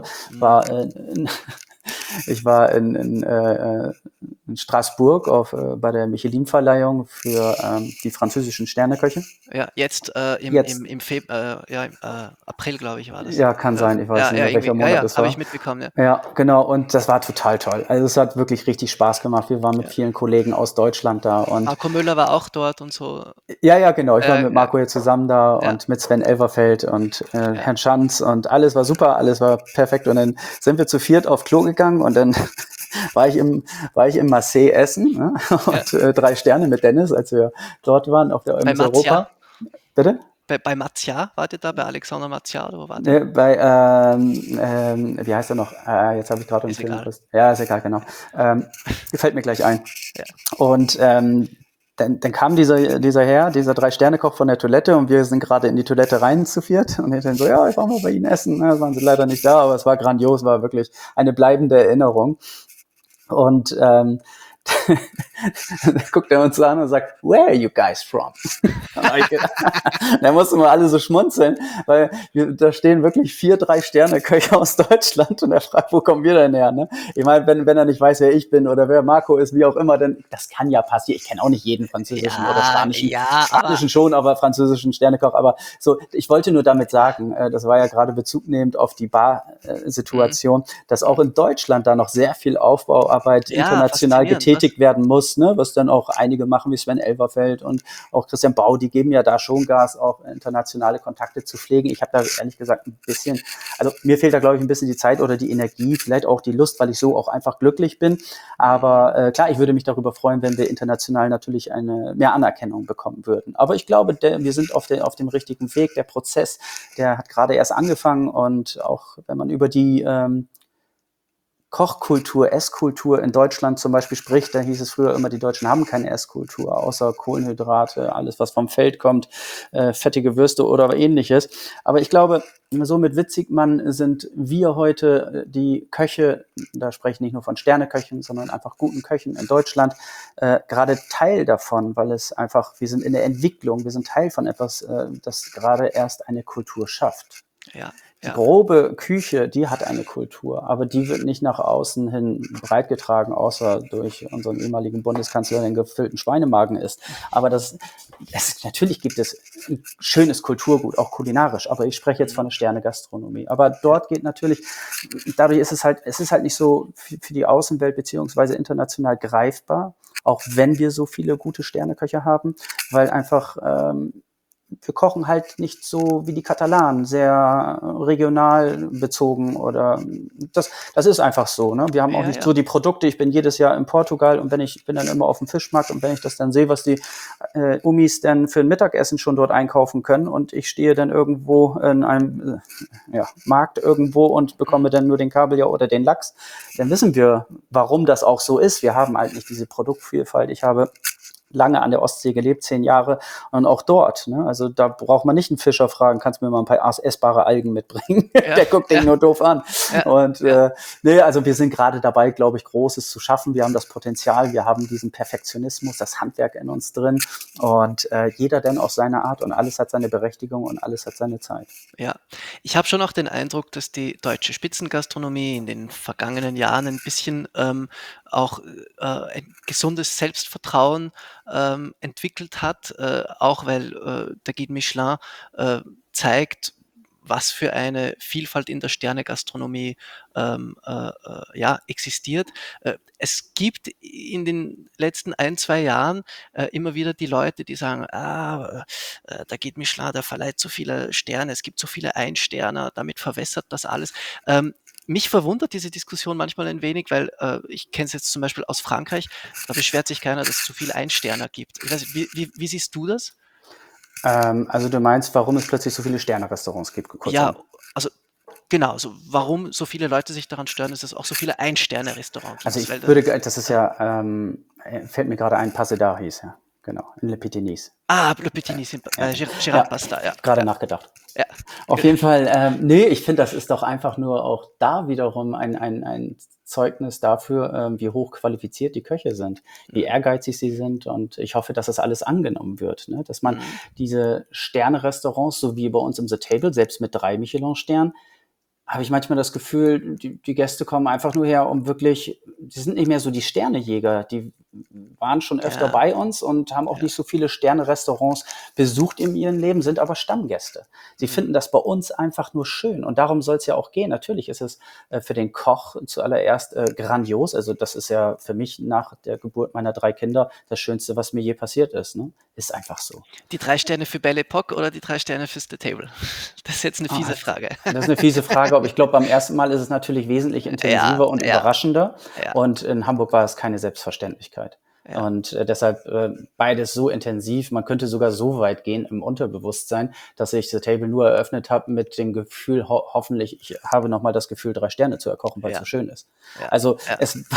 ich war in Straßburg bei der Michelin-Verleihung für die französischen Sterneköche. Ja, jetzt im April, glaube ich, war das. Ja, kann sein, ich weiß nicht, welcher Monat das war. Habe ich mitbekommen, Ja, genau, und das war total toll. Also es hat wirklich richtig Spaß gemacht. Wir waren mit vielen Kollegen aus Deutschland da. Und Marco Müller war auch dort und so. Ja, genau. Ich war mit Marco jetzt zusammen da und mit Sven Elverfeld und Herrn Schanz und alles war super, alles war perfekt. Und dann sind wir zu 4 auf Klo gegangen und dann war ich im Marseille essen, ne? Und 3 Sterne mit Dennis, als wir dort waren auf der Europa. Bitte? Bei Maziar, wart ihr da? Bei Alexander Maziar? Oder wo wart ihr? Bei, wie heißt er noch? Jetzt habe ich gerade einen Film. Ja, ist egal, genau. Gefällt mir gleich ein. Ja. Und dann kam dieser Herr, dieser 3-Sterne-Koch von der Toilette und wir sind gerade in die Toilette rein zu 4 und er dann so, ja, ich war mal bei Ihnen essen. Da waren sie leider nicht da, aber es war grandios, war wirklich eine bleibende Erinnerung. Und dann guckt er uns an und sagt, where are you guys from? Da mussten wir alle so schmunzeln, weil da stehen wirklich 4 3-Sterne-Köche aus Deutschland und er fragt, wo kommen wir denn her? Ne? Ich meine, wenn er nicht weiß, wer ich bin oder wer Marco ist, wie auch immer, dann das kann ja passieren. Ich kenne auch nicht jeden französischen oder spanischen schon, aber französischen Sternekoch. Aber so, ich wollte nur damit sagen, das war ja gerade bezugnehmend auf die Bar-Situation, dass auch in Deutschland da noch sehr viel Aufbauarbeit international getätigt werden muss, ne? Was dann auch einige machen, wie Sven Elverfeld und auch Christian Bau, die geben ja da schon Gas, auch internationale Kontakte zu pflegen. Ich habe da ehrlich gesagt ein bisschen, also mir fehlt da glaube ich ein bisschen die Zeit oder die Energie, vielleicht auch die Lust, weil ich so auch einfach glücklich bin. Aber klar, ich würde mich darüber freuen, wenn wir international natürlich mehr Anerkennung bekommen würden. Aber ich glaube, wir sind auf dem richtigen Weg. Der Prozess, der hat gerade erst angefangen und auch wenn man über die Kochkultur, Esskultur in Deutschland zum Beispiel spricht, da hieß es früher immer, die Deutschen haben keine Esskultur, außer Kohlenhydrate, alles was vom Feld kommt, fettige Würste oder ähnliches. Aber ich glaube, so mit Witzigmann sind wir heute die Köche, da spreche ich nicht nur von Sterneköchen, sondern einfach guten Köchen in Deutschland, gerade Teil davon, weil es einfach, wir sind in der Entwicklung, wir sind Teil von etwas, das gerade erst eine Kultur schafft. Ja. Die grobe Küche, die hat eine Kultur, aber die wird nicht nach außen hin breitgetragen, außer durch unseren ehemaligen Bundeskanzler, der den gefüllten Schweinemagen isst. Aber natürlich gibt es ein schönes Kulturgut, auch kulinarisch, aber ich spreche jetzt von der Sternegastronomie. Aber dort geht natürlich, dadurch ist es halt nicht so für die Außenwelt beziehungsweise international greifbar, auch wenn wir so viele gute Sterneköche haben, weil einfach wir kochen halt nicht so wie die Katalanen, sehr regional bezogen oder das ist einfach so. Ne? Wir haben auch nicht so die Produkte. Ich bin jedes Jahr in Portugal und ich bin dann immer auf dem Fischmarkt und wenn ich das dann sehe, was die Umis dann für ein Mittagessen schon dort einkaufen können und ich stehe dann irgendwo in einem Markt irgendwo und bekomme dann nur den Kabeljau oder den Lachs, dann wissen wir, warum das auch so ist. Wir haben halt nicht diese Produktvielfalt. Ich habe lange an der Ostsee gelebt, 10 Jahre. Und auch dort, ne? Also da braucht man nicht einen Fischer fragen, kannst du mir mal ein paar essbare Algen mitbringen? Ja, Der guckt den nur doof an. ja, Und ja, nee, also wir sind gerade dabei, glaube ich, Großes zu schaffen. Wir haben das Potenzial, wir haben diesen Perfektionismus, das Handwerk in uns drin. Und jeder denn auf seine Art und alles hat seine Berechtigung und alles hat seine Zeit. ja. Ich habe schon auch den Eindruck, dass die deutsche Spitzengastronomie in den vergangenen Jahren ein bisschen auch ein gesundes Selbstvertrauen entwickelt hat, auch weil der Guide Michelin zeigt, was für eine Vielfalt in der Sternegastronomie ja, existiert. Es gibt in den letzten 1, 2 Jahren immer wieder die Leute, die sagen, der Guide Michelin, der verleiht so viele Sterne, es gibt so viele Einsterner, damit verwässert das alles. Mich verwundert diese Diskussion manchmal ein wenig, weil ich kenne es jetzt zum Beispiel aus Frankreich, da beschwert sich keiner, dass es zu viele Einsterner gibt. Ich weiß nicht, wie siehst du das? Also du meinst, warum es plötzlich so viele Sterne-Restaurants gibt, Ja, kurzum. also genau, so warum so viele Leute sich daran stören, dass es auch so viele Ein-Sterne-Restaurants Also gibt. Weil ich würde, das ist ja, fällt mir gerade ein, Pasedar hieß ja, genau, in Le Petit-Nice. Le Petit Nice bei Ja, Gérard Pasta, ja. gerade nachgedacht. Ja, Auf jeden Fall, nee, ich finde, das ist doch einfach nur auch da wiederum ein Zeugnis dafür, wie hoch qualifiziert die Köche sind, wie ehrgeizig sie sind und ich hoffe, dass das alles angenommen wird, ne? Dass man diese Sterne-Restaurants, so wie bei uns im The Table, selbst mit 3 Michelin-Sternen, habe ich manchmal das Gefühl, die Gäste kommen einfach nur her, um wirklich, die sind nicht mehr so die Sternejäger, die waren schon öfter ja, bei uns und haben auch ja. nicht so viele Sterne-Restaurants besucht in ihrem Leben, sind aber Stammgäste. Sie finden das bei uns einfach nur schön und darum soll es ja auch gehen. Natürlich ist es für den Koch zuallererst grandios, also das ist ja für mich nach der Geburt meiner 3 Kinder das Schönste, was mir je passiert ist, ne? Ist einfach so. Die 3 Sterne für Belle Epoque oder die 3 Sterne fürs The Table? Das ist jetzt eine fiese Frage. Das ist eine fiese Frage, aber ich glaube, beim ersten Mal ist es natürlich wesentlich Ja, intensiver und ja, überraschender. ja, Und in Hamburg war es keine Selbstverständlichkeit. ja, Und deshalb beides so intensiv. Man könnte sogar so weit gehen im Unterbewusstsein, dass ich The Table nur eröffnet habe mit dem Gefühl, hoffentlich, ich habe nochmal das Gefühl, 3 Sterne zu erkochen, weil es ja, so schön ist. ja, Also ja,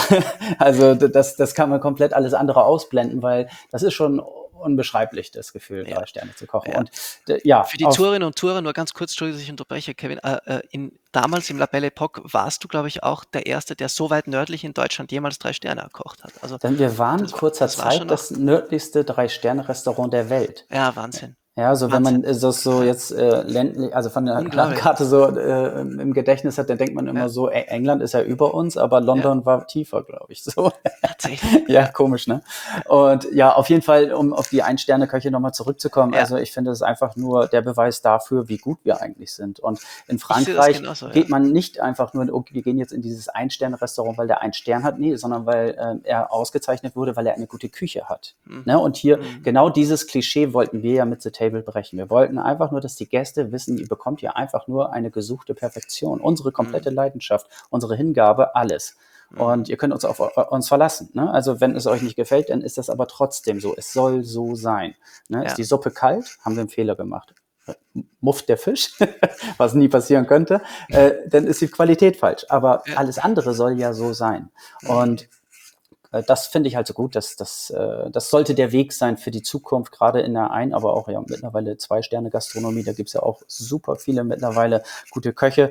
also das kann man komplett alles andere ausblenden, weil das ist schon unbeschreiblich, das Gefühl, ja, 3 Sterne zu kochen. ja. Und ja, Für die Zuhörerinnen und Zuhörer nur ganz kurz, Entschuldigung, dass ich unterbreche, Kevin. Damals im La Belle Epoque warst du, glaube ich, auch der Erste, der so weit nördlich in Deutschland jemals 3 Sterne erkocht hat. Also denn wir waren kurzer das war schon Zeit noch, das nördlichste 3-Sterne-Restaurant der Welt. ja, Wahnsinn. Ja, so wenn Wahnsinn. man das so jetzt ländlich, also von der Unglaublich. Landkarte so im Gedächtnis hat, dann denkt man immer Ja, so, England ist ja über uns, aber ja, London war tiefer, glaube ich. So. tatsächlich. Ja, Ja, komisch, ne? Und ja, auf jeden Fall, um auf die Ein-Sterne-Köche nochmal zurückzukommen, ja. also ich finde, es ist einfach nur der Beweis dafür, wie gut wir eigentlich sind. Und in Ich sehe das Frankreich genauso, ja. geht man nicht einfach nur, okay, wir gehen jetzt in dieses Ein-Sterne-Restaurant, weil der einen Stern hat, nee, sondern weil er ausgezeichnet wurde, weil er eine gute Küche hat. Ne? Und hier, genau dieses Klischee wollten wir ja mit The Table brechen. Wir wollten einfach nur, dass die Gäste wissen, ihr bekommt hier einfach nur eine gesuchte Perfektion. Unsere komplette Leidenschaft, unsere Hingabe, alles. Und ihr könnt uns auf uns verlassen. Ne? Also wenn es euch nicht gefällt, dann ist das aber trotzdem so. Es soll so sein. Ne? Ja, Ist die Suppe kalt, haben wir einen Fehler gemacht. Mufft der Fisch, was nie passieren könnte, dann ist die Qualität falsch. Aber ja, alles andere soll ja so sein. Und das finde ich halt so gut, das sollte der Weg sein für die Zukunft, gerade in der aber auch ja mittlerweile 2-Sterne-Gastronomie, da gibt's ja auch super viele mittlerweile gute Köche.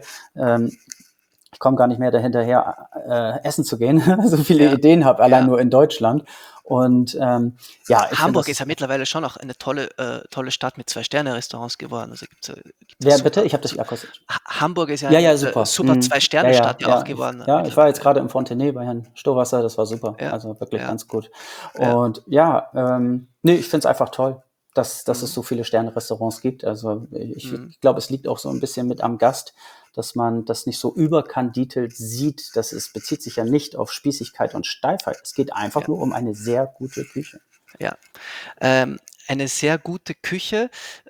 Ich komme gar nicht mehr dahinterher, essen zu gehen, so viele ja, Ideen habe, allein ja. nur in Deutschland. Und ja, ich finde Hamburg das. ist ja mittlerweile schon auch eine tolle Stadt mit 2-Sterne-Restaurants geworden. Also gibt's Wer bitte? super. Ich habe das akustisch. Hamburg ist ja Ja, eine ja, super. super Ja, 2-Sterne-Stadt ja auch Ich, geworden ja, ich war jetzt mittlerweile. gerade im Fontenay bei Herrn Stowasser, das war super. Ja, Also wirklich ja, ganz gut. ja. Und ja, nee, ich finde es einfach toll, dass es so viele Sterne-Restaurants gibt. Also ich glaube, es liegt auch so ein bisschen mit am Gast, dass man das nicht so überkandidelt sieht. Es bezieht sich ja nicht auf Spießigkeit und Steifheit. Es geht einfach Ja. nur um eine sehr gute Küche. Ja. Eine sehr gute Küche,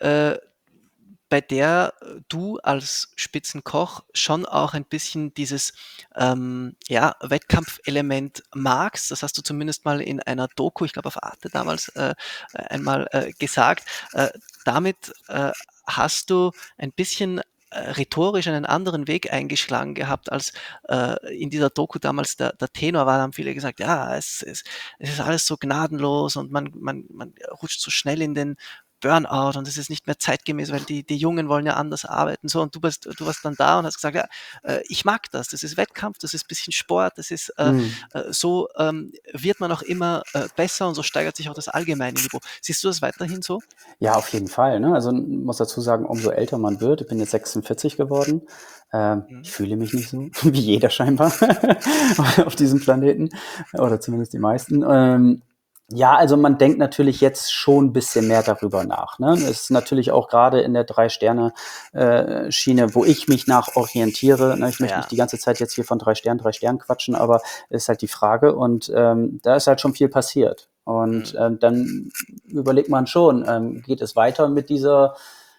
bei der du als Spitzenkoch schon auch ein bisschen dieses ja, Wettkampfelement magst. Das hast du zumindest mal in einer Doku, ich glaube auf Arte damals, einmal gesagt. Damit hast du ein bisschen rhetorisch einen anderen Weg eingeschlagen gehabt, als in dieser Doku damals der Tenor war, haben viele gesagt, ja, es ist alles so gnadenlos und man rutscht so schnell in den Burnout und es ist nicht mehr zeitgemäß, weil die Jungen wollen ja anders arbeiten. So, und du warst dann da und hast gesagt, ja, ich mag das. Das ist Wettkampf, das ist ein bisschen Sport, das ist Mhm. so wird man auch immer besser und so steigert sich auch das allgemeine Niveau. Siehst du das weiterhin so? Ja, auf jeden Fall. Ne? Also muss dazu sagen, umso älter man wird, ich bin jetzt 46 geworden. Ich Mhm. fühle mich nicht so, wie jeder scheinbar auf diesem Planeten, oder zumindest die meisten. Ja, also man denkt natürlich jetzt schon ein bisschen mehr darüber nach. Ne? Es ist natürlich auch gerade in der Drei-Sterne-Schiene, wo ich mich nach orientiere. Ne? Ich möchte nicht Ja. die ganze Zeit jetzt hier von drei Sternen quatschen, aber ist halt die Frage. Und da ist halt schon viel passiert. Und Mhm. dann überlegt man schon, geht es weiter mit dieser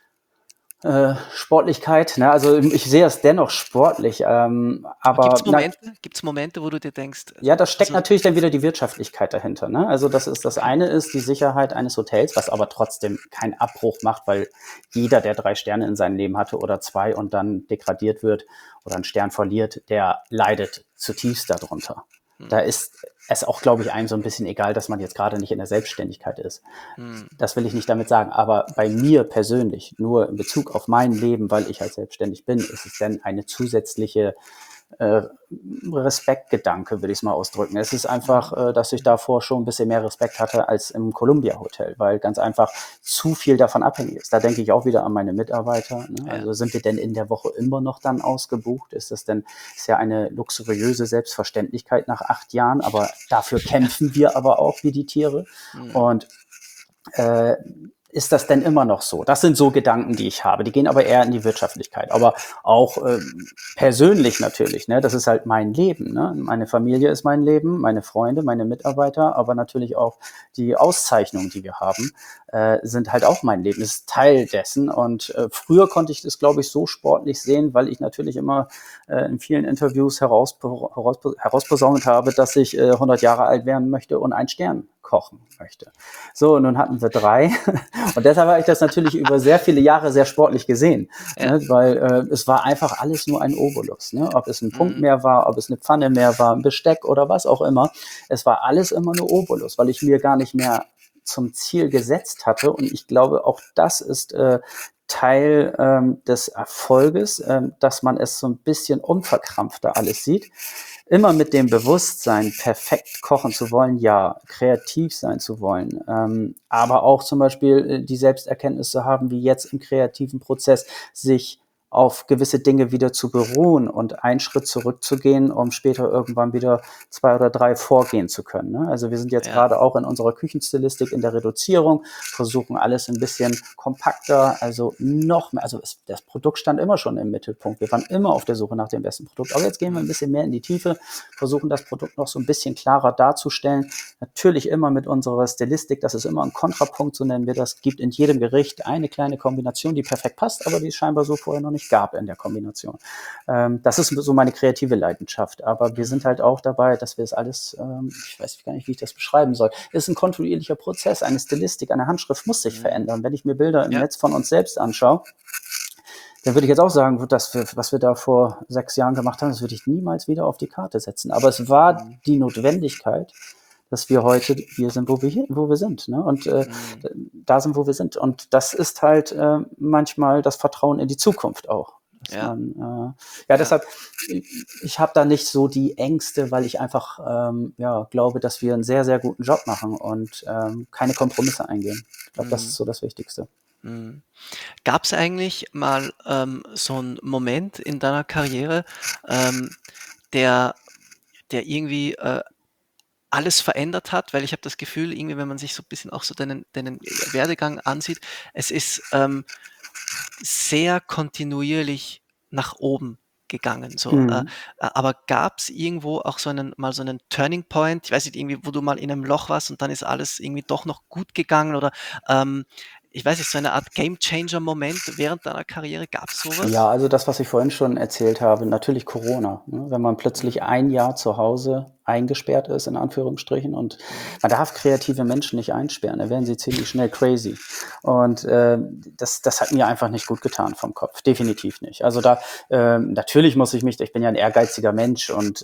Sportlichkeit? Ne? Also ich sehe es dennoch sportlich, Aber gibt aber es Momente, wo du dir denkst, ja, da steckt also natürlich dann wieder die Wirtschaftlichkeit dahinter. Ne? Also das okay. eine ist die Sicherheit eines Hotels, was aber trotzdem keinen Abbruch macht, weil jeder, der 3 Sterne in seinem Leben hatte oder 2 und dann degradiert wird oder einen Stern verliert, der leidet zutiefst darunter. Da Mhm. ist es auch, glaube ich, einem so ein bisschen egal, dass man jetzt gerade nicht in der Selbstständigkeit ist. Mhm. Das will ich nicht damit sagen. Aber bei mir persönlich, nur in Bezug auf mein Leben, weil ich halt selbstständig bin, ist es dann eine zusätzliche äh, Respektgedanke, würde ich es mal ausdrücken. Es ist einfach, Mhm. dass ich davor schon ein bisschen mehr Respekt hatte als im Columbia Hotel, weil ganz einfach zu viel davon abhängig ist. Da denke ich auch wieder an meine Mitarbeiter. Ne? Ja. Also sind wir denn in der Woche immer noch dann ausgebucht? Ist ja eine luxuriöse Selbstverständlichkeit nach 8 Jahren, aber dafür kämpfen wir aber auch wie die Tiere. Mhm. Und äh, ist das denn immer noch so? Das sind so Gedanken, die ich habe. Die gehen aber eher in die Wirtschaftlichkeit. Aber auch persönlich natürlich. Ne? Das ist halt mein Leben. Ne? Meine Familie ist mein Leben, meine Freunde, meine Mitarbeiter, aber natürlich auch die Auszeichnungen, die wir haben, sind halt auch mein Leben. Das ist Teil dessen. Und früher konnte ich das, glaube ich, so sportlich sehen, weil ich natürlich immer in vielen Interviews herausposaunt habe, dass ich 100 Jahre alt werden möchte und einen Stern kochen möchte. So, und nun hatten wir 3. Und deshalb habe ich das natürlich über sehr viele Jahre sehr sportlich gesehen, Ja. ne? Weil es war einfach alles nur ein Obolus. Ne? Ob es ein Punkt Mhm. mehr war, ob es eine Pfanne mehr war, ein Besteck oder was auch immer. Es war alles immer nur Obolus, weil ich mir gar nicht mehr zum Ziel gesetzt hatte. Und ich glaube, auch das ist Teil des Erfolges, dass man es so ein bisschen unverkrampfter alles sieht. Immer mit dem Bewusstsein, perfekt kochen zu wollen, ja, kreativ sein zu wollen, aber auch zum Beispiel die Selbsterkenntnis zu haben, wie jetzt im kreativen Prozess sich auf gewisse Dinge wieder zu beruhen und einen Schritt zurückzugehen, um später irgendwann wieder 2 oder 3 vorgehen zu können. Ne? Also wir sind jetzt Ja. gerade auch in unserer Küchenstilistik in der Reduzierung, versuchen alles ein bisschen kompakter, also noch mehr, also das Produkt stand immer schon im Mittelpunkt. Wir waren immer auf der Suche nach dem besten Produkt. Aber jetzt gehen wir ein Mhm. bisschen mehr in die Tiefe, versuchen das Produkt noch so ein bisschen klarer darzustellen. Natürlich immer mit unserer Stilistik, das ist immer ein Kontrapunkt, so nennen wir das, gibt in jedem Gericht eine kleine Kombination, die perfekt passt, aber die es scheinbar so vorher noch nicht gab in der Kombination. Das ist so meine kreative Leidenschaft. Aber wir sind Mhm. halt auch dabei, dass wir es alles, ich weiß gar nicht, wie ich das beschreiben soll, ist ein kontinuierlicher Prozess. Eine Stilistik, eine Handschrift muss sich Mhm. verändern. Wenn ich mir Bilder im Ja. Netz von uns selbst anschaue, dann würde ich jetzt auch sagen, was wir da vor 6 Jahren gemacht haben, das würde ich niemals wieder auf die Karte setzen. Aber es war Mhm. die Notwendigkeit, dass wir heute hier sind, wo wir sind. Ne? Und Mhm. da sind, wo wir sind. Und das ist halt manchmal das Vertrauen in die Zukunft auch. Dass Ja. man, ja, Ja. deshalb, ich habe da nicht so die Ängste, weil ich einfach ja, glaube, dass wir einen sehr, sehr guten Job machen und keine Kompromisse eingehen. Ich glaube, das ist Mhm. so das Wichtigste. Mhm. Gab es eigentlich mal so einen Moment in deiner Karriere, ähm, der irgendwie alles verändert hat? Weil ich habe das Gefühl, irgendwie, wenn man sich so ein bisschen auch so deinen Werdegang ansieht, es ist sehr kontinuierlich nach oben gegangen. So, Mhm. aber gab es irgendwo auch so einen Turning Point, ich weiß nicht, irgendwie, wo du mal in einem Loch warst und dann ist alles irgendwie doch noch gut gegangen oder ähm, ich weiß nicht, so eine Art Game-Changer-Moment während deiner Karriere? Gab es sowas? Ja, also das, was ich vorhin schon erzählt habe, natürlich Corona, ne? Wenn man plötzlich ein Jahr zu Hause eingesperrt ist, in Anführungsstrichen, und man darf kreative Menschen nicht einsperren, dann werden sie ziemlich schnell crazy. Und das hat mir einfach nicht gut getan vom Kopf, definitiv nicht. Also da natürlich ich bin ja ein ehrgeiziger Mensch und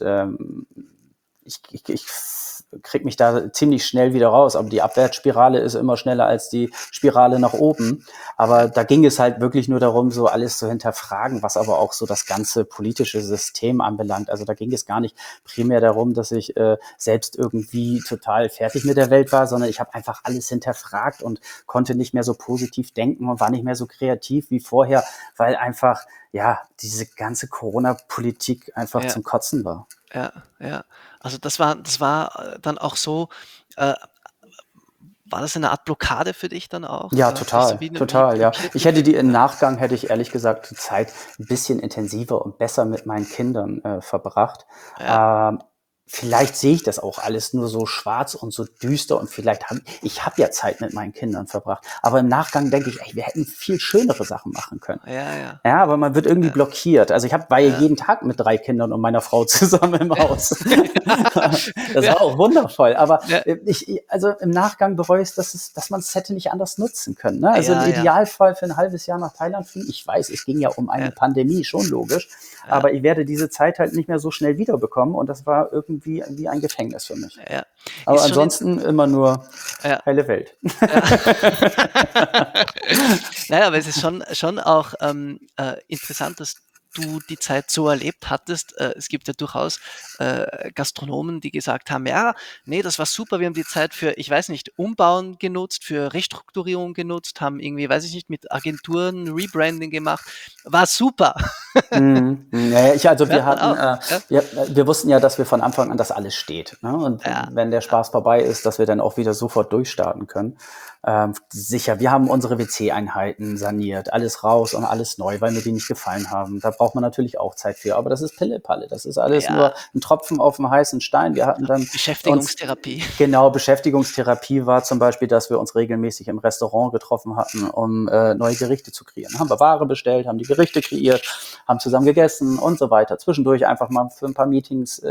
ich krieg mich da ziemlich schnell wieder raus, aber die Abwärtsspirale ist immer schneller als die Spirale nach oben. Aber da ging es halt wirklich nur darum, so alles zu hinterfragen, was aber auch so das ganze politische System anbelangt. Also da ging es gar nicht primär darum, dass ich selbst irgendwie total fertig mit der Welt war, sondern ich habe einfach alles hinterfragt und konnte nicht mehr so positiv denken und war nicht mehr so kreativ wie vorher, weil einfach, ja, diese ganze Corona-Politik einfach Ja, zum Kotzen war. ja, ja. Also das war dann auch so, äh, war das eine Art Blockade für dich dann auch? Ja, Hat dich so total, wie total, ja. blockiert Ich hätte die gefühlt? im Ja, Nachgang hätte ich ehrlich gesagt die Zeit ein bisschen intensiver und besser mit meinen Kindern verbracht. ja, Ähm, Vielleicht sehe ich das auch alles nur so schwarz und so düster und vielleicht ich habe ja Zeit mit meinen Kindern verbracht. Aber im Nachgang denke ich, ey, wir hätten viel schönere Sachen machen können. ja, ja, Ja, aber man wird irgendwie ja, blockiert. Also war ja ja. jeden Tag mit 3 Kindern und meiner Frau zusammen im Haus. Das Ja, war auch wundervoll. Aber ja, also im Nachgang bereue ich, dass man es hätte nicht anders nutzen können. Ne? Also im ja, ja, Idealfall für ein halbes Jahr nach Thailand fliegen. Ich weiß, es ging ja um eine ja, Pandemie, schon logisch. ja, Aber ich werde diese Zeit halt nicht mehr so schnell wiederbekommen und das war irgendwie wie ein Gefängnis für mich. ja. Aber Ist schon int ansonsten immer nur ja, heile Welt. ja. Naja, aber es ist schon auch interessant, dass du die Zeit so erlebt hattest. Es gibt ja durchaus Gastronomen, die gesagt haben, ja, nee, das war super, wir haben die Zeit für, ich weiß nicht, Umbauen genutzt, für Restrukturierung genutzt, haben irgendwie, weiß ich nicht, mit Agenturen Rebranding gemacht. War super. Mhm. Ja, also wir Hört man hatten, auch. Ja, wir wussten ja, dass wir von Anfang an, dass alles steht. Ne? Und ja, wenn der Spaß vorbei ist, dass wir dann auch wieder sofort durchstarten können. Sicher, wir haben unsere WC-Einheiten saniert, alles raus und alles neu, weil mir die nicht gefallen haben. Da braucht man natürlich auch Zeit für. Aber das ist Pille-Palle. Das ist alles ja, nur ein Tropfen auf dem heißen Stein. Wir hatten dann uns Beschäftigungstherapie. Genau, Beschäftigungstherapie war zum Beispiel, dass wir uns regelmäßig im Restaurant getroffen hatten, um neue Gerichte zu kreieren. Haben wir Ware bestellt, haben die Gerichte kreiert, haben zusammen gegessen und so weiter. Zwischendurch einfach mal für ein paar Meetings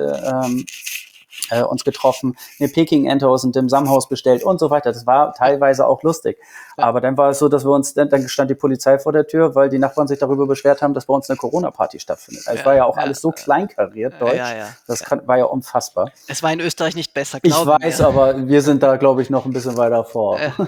uns getroffen, eine Peking-Ente aus dem Dim-Sum-Haus bestellt und so weiter. Das war teilweise auch lustig. Ja, Aber dann war es so, dass wir uns, dann stand die Polizei vor der Tür, weil die Nachbarn sich darüber beschwert haben, dass bei uns eine Corona-Party stattfindet. Also es war ja, ja auch ja, alles so kleinkariert, ja, Deutsch. ja, Das ja. war ja unfassbar. Es war in Österreich nicht besser, Ich glaube weiß, mir. aber wir sind da, glaube ich, noch ein bisschen weiter vor. Ja,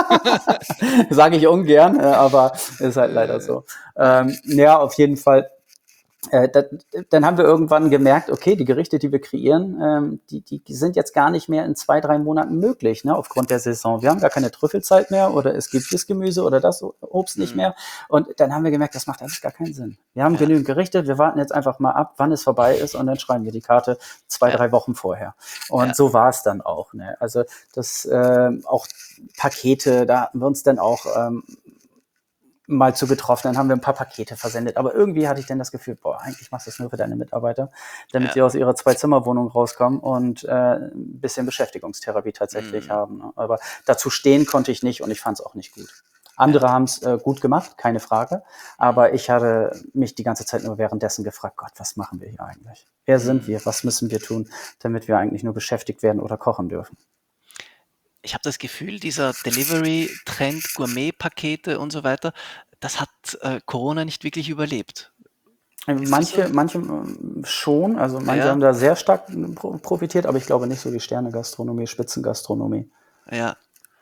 Sage ich ungern, aber ist halt leider äh, so. Ja, auf jeden Fall. Da, Dann haben wir irgendwann gemerkt, okay, die Gerichte, die wir kreieren, die sind jetzt gar nicht mehr in 2, 3 Monaten möglich, ne, aufgrund der Saison. Wir haben gar keine Trüffelzeit mehr oder es gibt das Gemüse oder das Obst nicht mm, mehr. Und dann haben wir gemerkt, das macht alles gar keinen Sinn. Wir haben ja, genügend Gerichte, wir warten jetzt einfach mal ab, wann es vorbei ist und dann schreiben wir die Karte 2, ja, 3 Wochen vorher. Und ja, so war es dann auch. Ne? Also das auch Pakete, da hatten wir uns dann auch mal zu getroffen, dann haben wir ein paar Pakete versendet. Aber irgendwie hatte ich dann das Gefühl, boah, eigentlich machst du das nur für deine Mitarbeiter, damit ja, sie aus ihrer 2-Zimmer-Wohnung rauskommen und ein bisschen Beschäftigungstherapie tatsächlich mm, haben. Ne? Aber dazu stehen konnte ich nicht und ich fand es auch nicht gut. ja, Andere haben es gut gemacht, keine Frage. Aber ich hatte mich die ganze Zeit nur währenddessen gefragt, Gott, was machen wir hier eigentlich? Wer sind mm. wir? Was müssen wir tun, damit wir eigentlich nur beschäftigt werden oder kochen dürfen? Ich habe das Gefühl, dieser Delivery-Trend, Gourmet-Pakete und so weiter, das hat Corona nicht wirklich überlebt. Ist das so? Manche schon, also manche haben Ja, da sehr stark profitiert, aber ich glaube nicht so wie Sterne-Gastronomie, Spitzengastronomie. ja.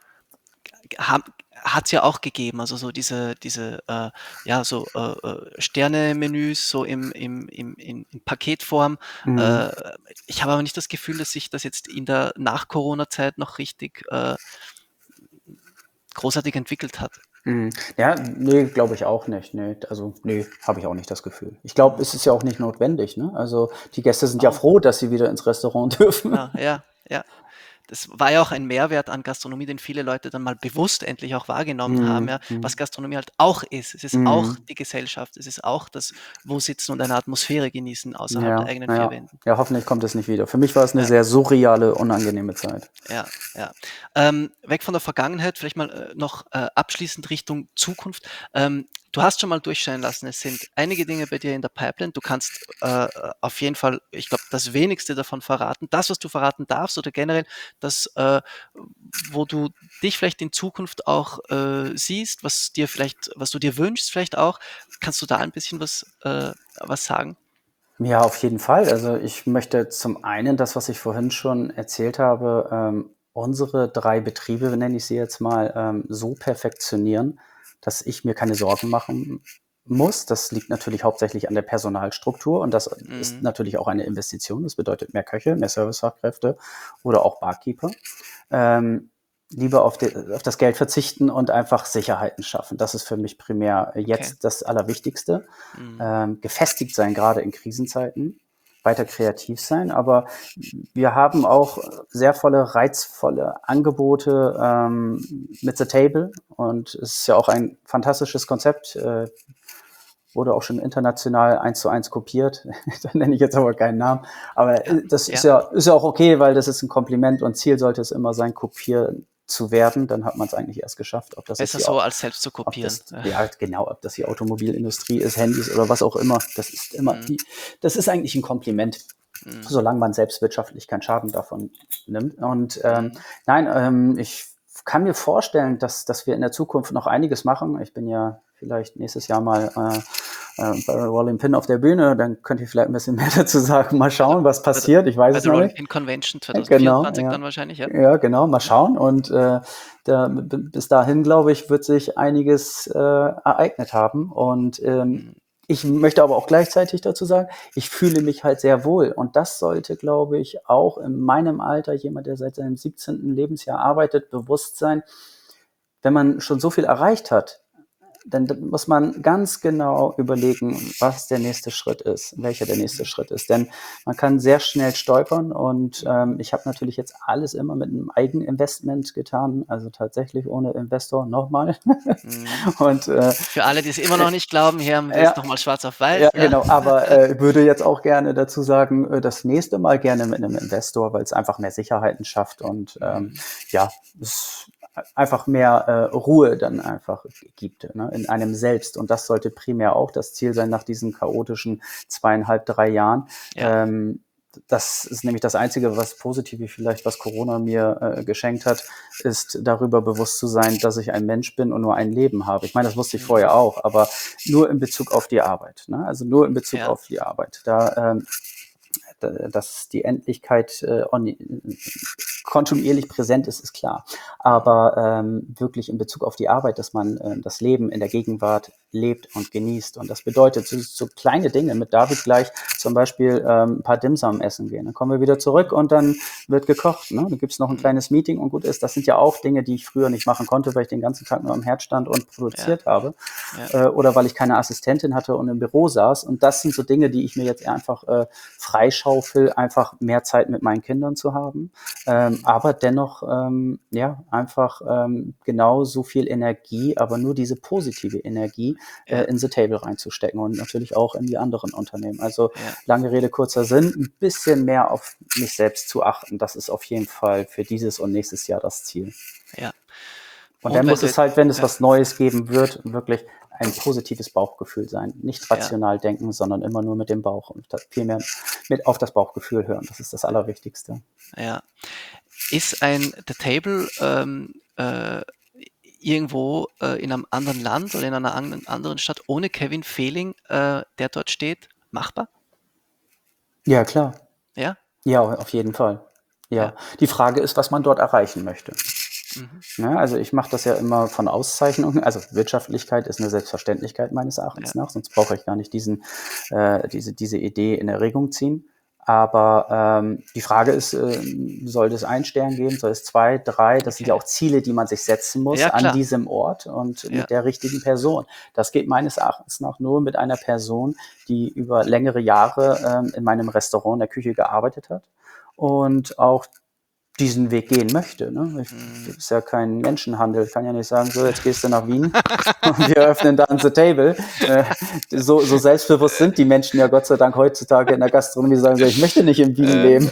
Hat es ja auch gegeben, also so diese ja, so Sterne-Menüs so in Paketform. Mhm. Äh, Ich habe aber nicht das Gefühl, dass sich das jetzt in der Nach-Corona-Zeit noch richtig großartig entwickelt hat. Mhm. Ja, nee, glaube ich auch nicht. Nee, also, nee, habe ich auch nicht das Gefühl. Ich glaube, es ist ja auch nicht notwendig, ne? Also, die Gäste sind ja Oh, froh, dass sie wieder ins Restaurant dürfen. ja, ja, ja. das war ja auch ein Mehrwert an Gastronomie, den viele Leute dann mal bewusst endlich auch wahrgenommen haben, ja, was Gastronomie halt auch ist. Es ist auch die Gesellschaft, es ist auch das Wo sitzen und eine Atmosphäre genießen außerhalb der Ja, eigenen vier ja. Wänden. Ja, hoffentlich kommt es nicht wieder. Für mich war es eine Ja. sehr surreale, unangenehme Zeit. Ja, ja. Weg von der Vergangenheit, vielleicht mal noch abschließend Richtung Zukunft. Du hast schon mal durchscheinen lassen, es sind einige Dinge bei dir in der Pipeline. Du kannst auf jeden Fall, ich glaube, das wenigste davon verraten. Das, was du verraten darfst oder generell das, wo du dich vielleicht in Zukunft auch siehst, was du dir wünschst vielleicht auch. Kannst du da ein bisschen was sagen? Ja, auf jeden Fall. Also ich möchte zum einen das, was ich vorhin schon erzählt habe, unsere 3 Betriebe, nenne ich sie jetzt mal, so perfektionieren, dass ich mir keine Sorgen machen muss. Das liegt natürlich hauptsächlich an der Personalstruktur und das ist Mhm. natürlich auch eine Investition. Das bedeutet mehr Köche, mehr Servicefachkräfte oder auch Barkeeper. Lieber auf das Geld verzichten und einfach Sicherheiten schaffen. Das ist für mich primär Okay. jetzt das Allerwichtigste. Mhm. Gefestigt sein, gerade in Krisenzeiten, weiter kreativ sein. Aber wir haben auch sehr volle, reizvolle Angebote mit The Table. Und es ist ja auch ein fantastisches Konzept. Wurde auch schon international 1:1 kopiert. Da nenne ich jetzt aber keinen Namen. Aber Ja, das ja. ist ja auch okay, weil das ist ein Kompliment und Ziel sollte es immer sein, kopieren zu werden. Dann hat man es eigentlich erst geschafft. Ob das jetzt Besser die, so, als selbst zu ob kopieren. das, ja, genau, ob das die Automobilindustrie ist, Handys oder was auch immer. Das ist immer, Mhm. das ist eigentlich ein Kompliment, Mhm. solange man selbst wirtschaftlich keinen Schaden davon nimmt. Und Mhm. nein, ich kann mir vorstellen, dass wir in der Zukunft noch einiges machen. Ich bin ja vielleicht nächstes Jahr mal bei Rolling Pin auf der Bühne, dann könnt ihr vielleicht ein bisschen mehr dazu sagen. Mal Bei der, schauen, was bei der, passiert. Ich weiß bei es der noch Rolling nicht. Pin Convention Genau, 2024 ja. dann wahrscheinlich, ja? Ja, genau, mal Ja. schauen. Und bis dahin, glaube ich, wird sich einiges ereignet haben. Und Mhm. ich möchte aber auch gleichzeitig dazu sagen, ich fühle mich halt sehr wohl. Und das sollte, glaube ich, auch in meinem Alter, jemand, der seit seinem 17. Lebensjahr arbeitet, bewusst sein, wenn man schon so viel erreicht hat, dann muss man ganz genau überlegen, was der nächste Schritt ist, welcher der nächste Schritt ist. Denn man kann sehr schnell stolpern und ich habe natürlich jetzt alles immer mit einem Eigeninvestment getan, also tatsächlich ohne Investor nochmal. Mhm. Und Für alle, die es immer noch nicht glauben, hier haben wir es ja, nochmal schwarz auf ja, weiß. Ja. genau, aber würde jetzt auch gerne dazu sagen, das nächste Mal gerne mit einem Investor, weil es einfach mehr Sicherheiten schafft und Mhm. ja, es einfach mehr Ruhe dann einfach gibt, ne, in einem selbst. Und das sollte primär auch das Ziel sein nach diesen chaotischen 2,5, 3 Jahren. Ja. Das ist nämlich das Einzige, was Positive vielleicht, was Corona mir geschenkt hat, ist darüber bewusst zu sein, dass ich ein Mensch bin und nur ein Leben habe. Ich meine, das wusste ich Mhm. vorher auch, aber nur in Bezug auf die Arbeit. Ne? Also nur in Bezug Ja. auf die Arbeit. Dass die Endlichkeit kontinuierlich präsent ist, ist klar. Aber wirklich in Bezug auf die Arbeit, dass man das Leben in der Gegenwart lebt und genießt. Und das bedeutet so kleine Dinge mit David gleich zum Beispiel ein paar Dimsum essen gehen. Dann kommen wir wieder zurück und dann wird gekocht. Ne? Dann gibt's noch ein Mhm. kleines Meeting und gut ist. Das sind ja auch Dinge, die ich früher nicht machen konnte, weil ich den ganzen Tag nur am Herd stand und produziert habe. Ja. Oder weil ich keine Assistentin hatte und im Büro saß. Und das sind so Dinge, die ich mir jetzt einfach freischaufel, einfach mehr Zeit mit meinen Kindern zu haben. Aber dennoch, ja, einfach genau so viel Energie, aber nur diese positive Energie Ja. in The Table reinzustecken und natürlich auch in die anderen Unternehmen. Also Ja. lange Rede, kurzer Sinn, ein bisschen mehr auf mich selbst zu achten. Das ist auf jeden Fall für dieses und nächstes Jahr das Ziel. Ja. Und Und dann wenn muss du es halt, wenn es ja, was Neues geben wird, wirklich ein positives Bauchgefühl sein. Nicht ja, rational denken, sondern immer nur mit dem Bauch und vielmehr mit auf das Bauchgefühl hören. Das ist das Allerwichtigste. ja. Ist ein The Table irgendwo in einem anderen Land oder in einer anderen Stadt ohne Kevin Fehling, der dort steht, machbar? Ja, klar. Ja? Ja, auf jeden Fall. Ja. Ja. Die Frage ist, was man dort erreichen möchte. Mhm. Ja, also ich mache das ja immer von Auszeichnungen. Also Wirtschaftlichkeit ist eine Selbstverständlichkeit meines Erachtens Ja. nach, sonst brauche ich gar nicht diese Idee in Erregung ziehen. Aber die Frage ist, soll es 1 Stern geben, soll es 2, 3? Das sind ja Okay. auch Ziele, die man sich setzen muss Ja, an klar. diesem Ort und Ja. mit der richtigen Person. Das geht meines Erachtens nach nur mit einer Person, die über längere Jahre in meinem Restaurant in der Küche gearbeitet hat und auch diesen Weg gehen möchte. Ne? Das ist ja kein Menschenhandel. Ich kann ja nicht sagen, so, jetzt gehst du nach Wien und wir öffnen dann The Table. So selbstbewusst sind die Menschen ja Gott sei Dank heutzutage in der Gastronomie, sagen so, ich möchte nicht in Wien leben.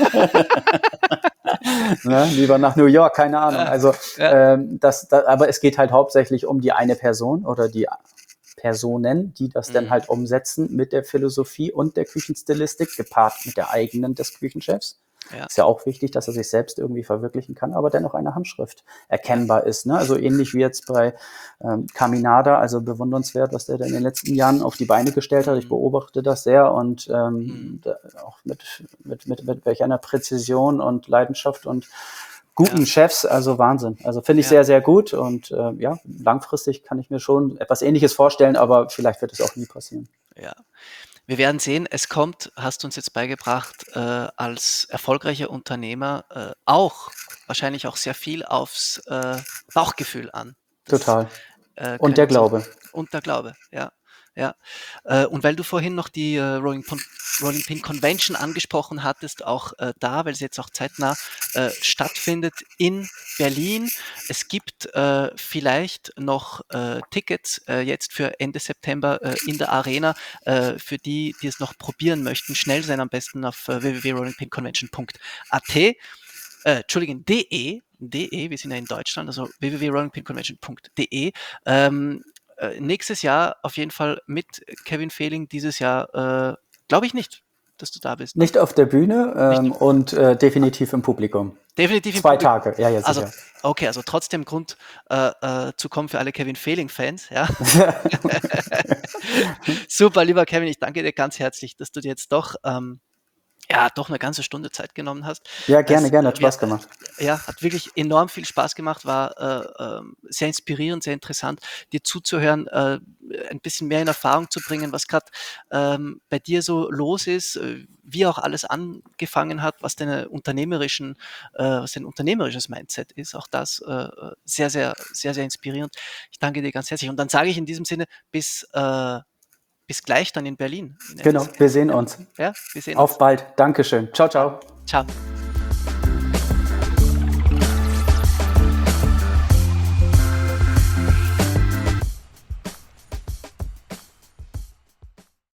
Ne? Lieber nach New York, keine Ahnung. Also, aber es geht halt hauptsächlich um die eine Person oder die Personen, die das dann halt umsetzen mit der Philosophie und der Küchenstilistik, gepaart mit der eigenen des Küchenchefs. Ja. Ist ja auch wichtig, dass er sich selbst irgendwie verwirklichen kann, aber dennoch eine Handschrift erkennbar ist. Ne? Also ähnlich wie jetzt bei Caminada, also bewundernswert, was der da in den letzten Jahren auf die Beine gestellt hat. Ich beobachte das sehr und auch mit welch einer Präzision und Leidenschaft und guten Chefs, also Wahnsinn. Also finde ich sehr, sehr gut und langfristig kann ich mir schon etwas Ähnliches vorstellen, aber vielleicht wird es auch nie passieren. Ja. Wir werden sehen, es kommt, hast du uns jetzt beigebracht, als erfolgreicher Unternehmer auch wahrscheinlich auch sehr viel aufs Bauchgefühl an. Total. Und der Glaube. Und der Glaube, ja. Ja. Und weil du vorhin noch die Rolling Pin Convention angesprochen hattest, auch da, weil sie jetzt auch zeitnah stattfindet in Berlin. Es gibt vielleicht noch Tickets jetzt für Ende September in der Arena. Für die es noch probieren möchten, schnell sein, am besten auf www.rollingpinconvention.at. De, wir sind ja in Deutschland, also www.rollingpinconvention.de. Nächstes Jahr auf jeden Fall mit Kevin Fehling, dieses Jahr glaube ich nicht, dass du da bist. Nicht auf der Bühne und definitiv im Publikum. Definitiv im 2 Tage, ja, sicher. Also, okay, also trotzdem Grund zu kommen für alle Kevin Fehling-Fans. Ja? Super, lieber Kevin, ich danke dir ganz herzlich, dass du dir jetzt doch eine ganze Stunde Zeit genommen hast. Ja, gerne, hat Spaß gemacht. Ja, hat wirklich enorm viel Spaß gemacht, war sehr inspirierend, sehr interessant, dir zuzuhören, ein bisschen mehr in Erfahrung zu bringen, was gerade bei dir so los ist, wie auch alles angefangen hat, was dein unternehmerisches Mindset ist. Auch das sehr, sehr, sehr, sehr inspirierend. Ich danke dir ganz herzlich. Und dann sage ich in diesem Sinne bis gleich dann in Berlin. Genau, wir sehen uns. Ja, wir sehen uns. Auf bald. Dankeschön. Ciao, ciao. Ciao.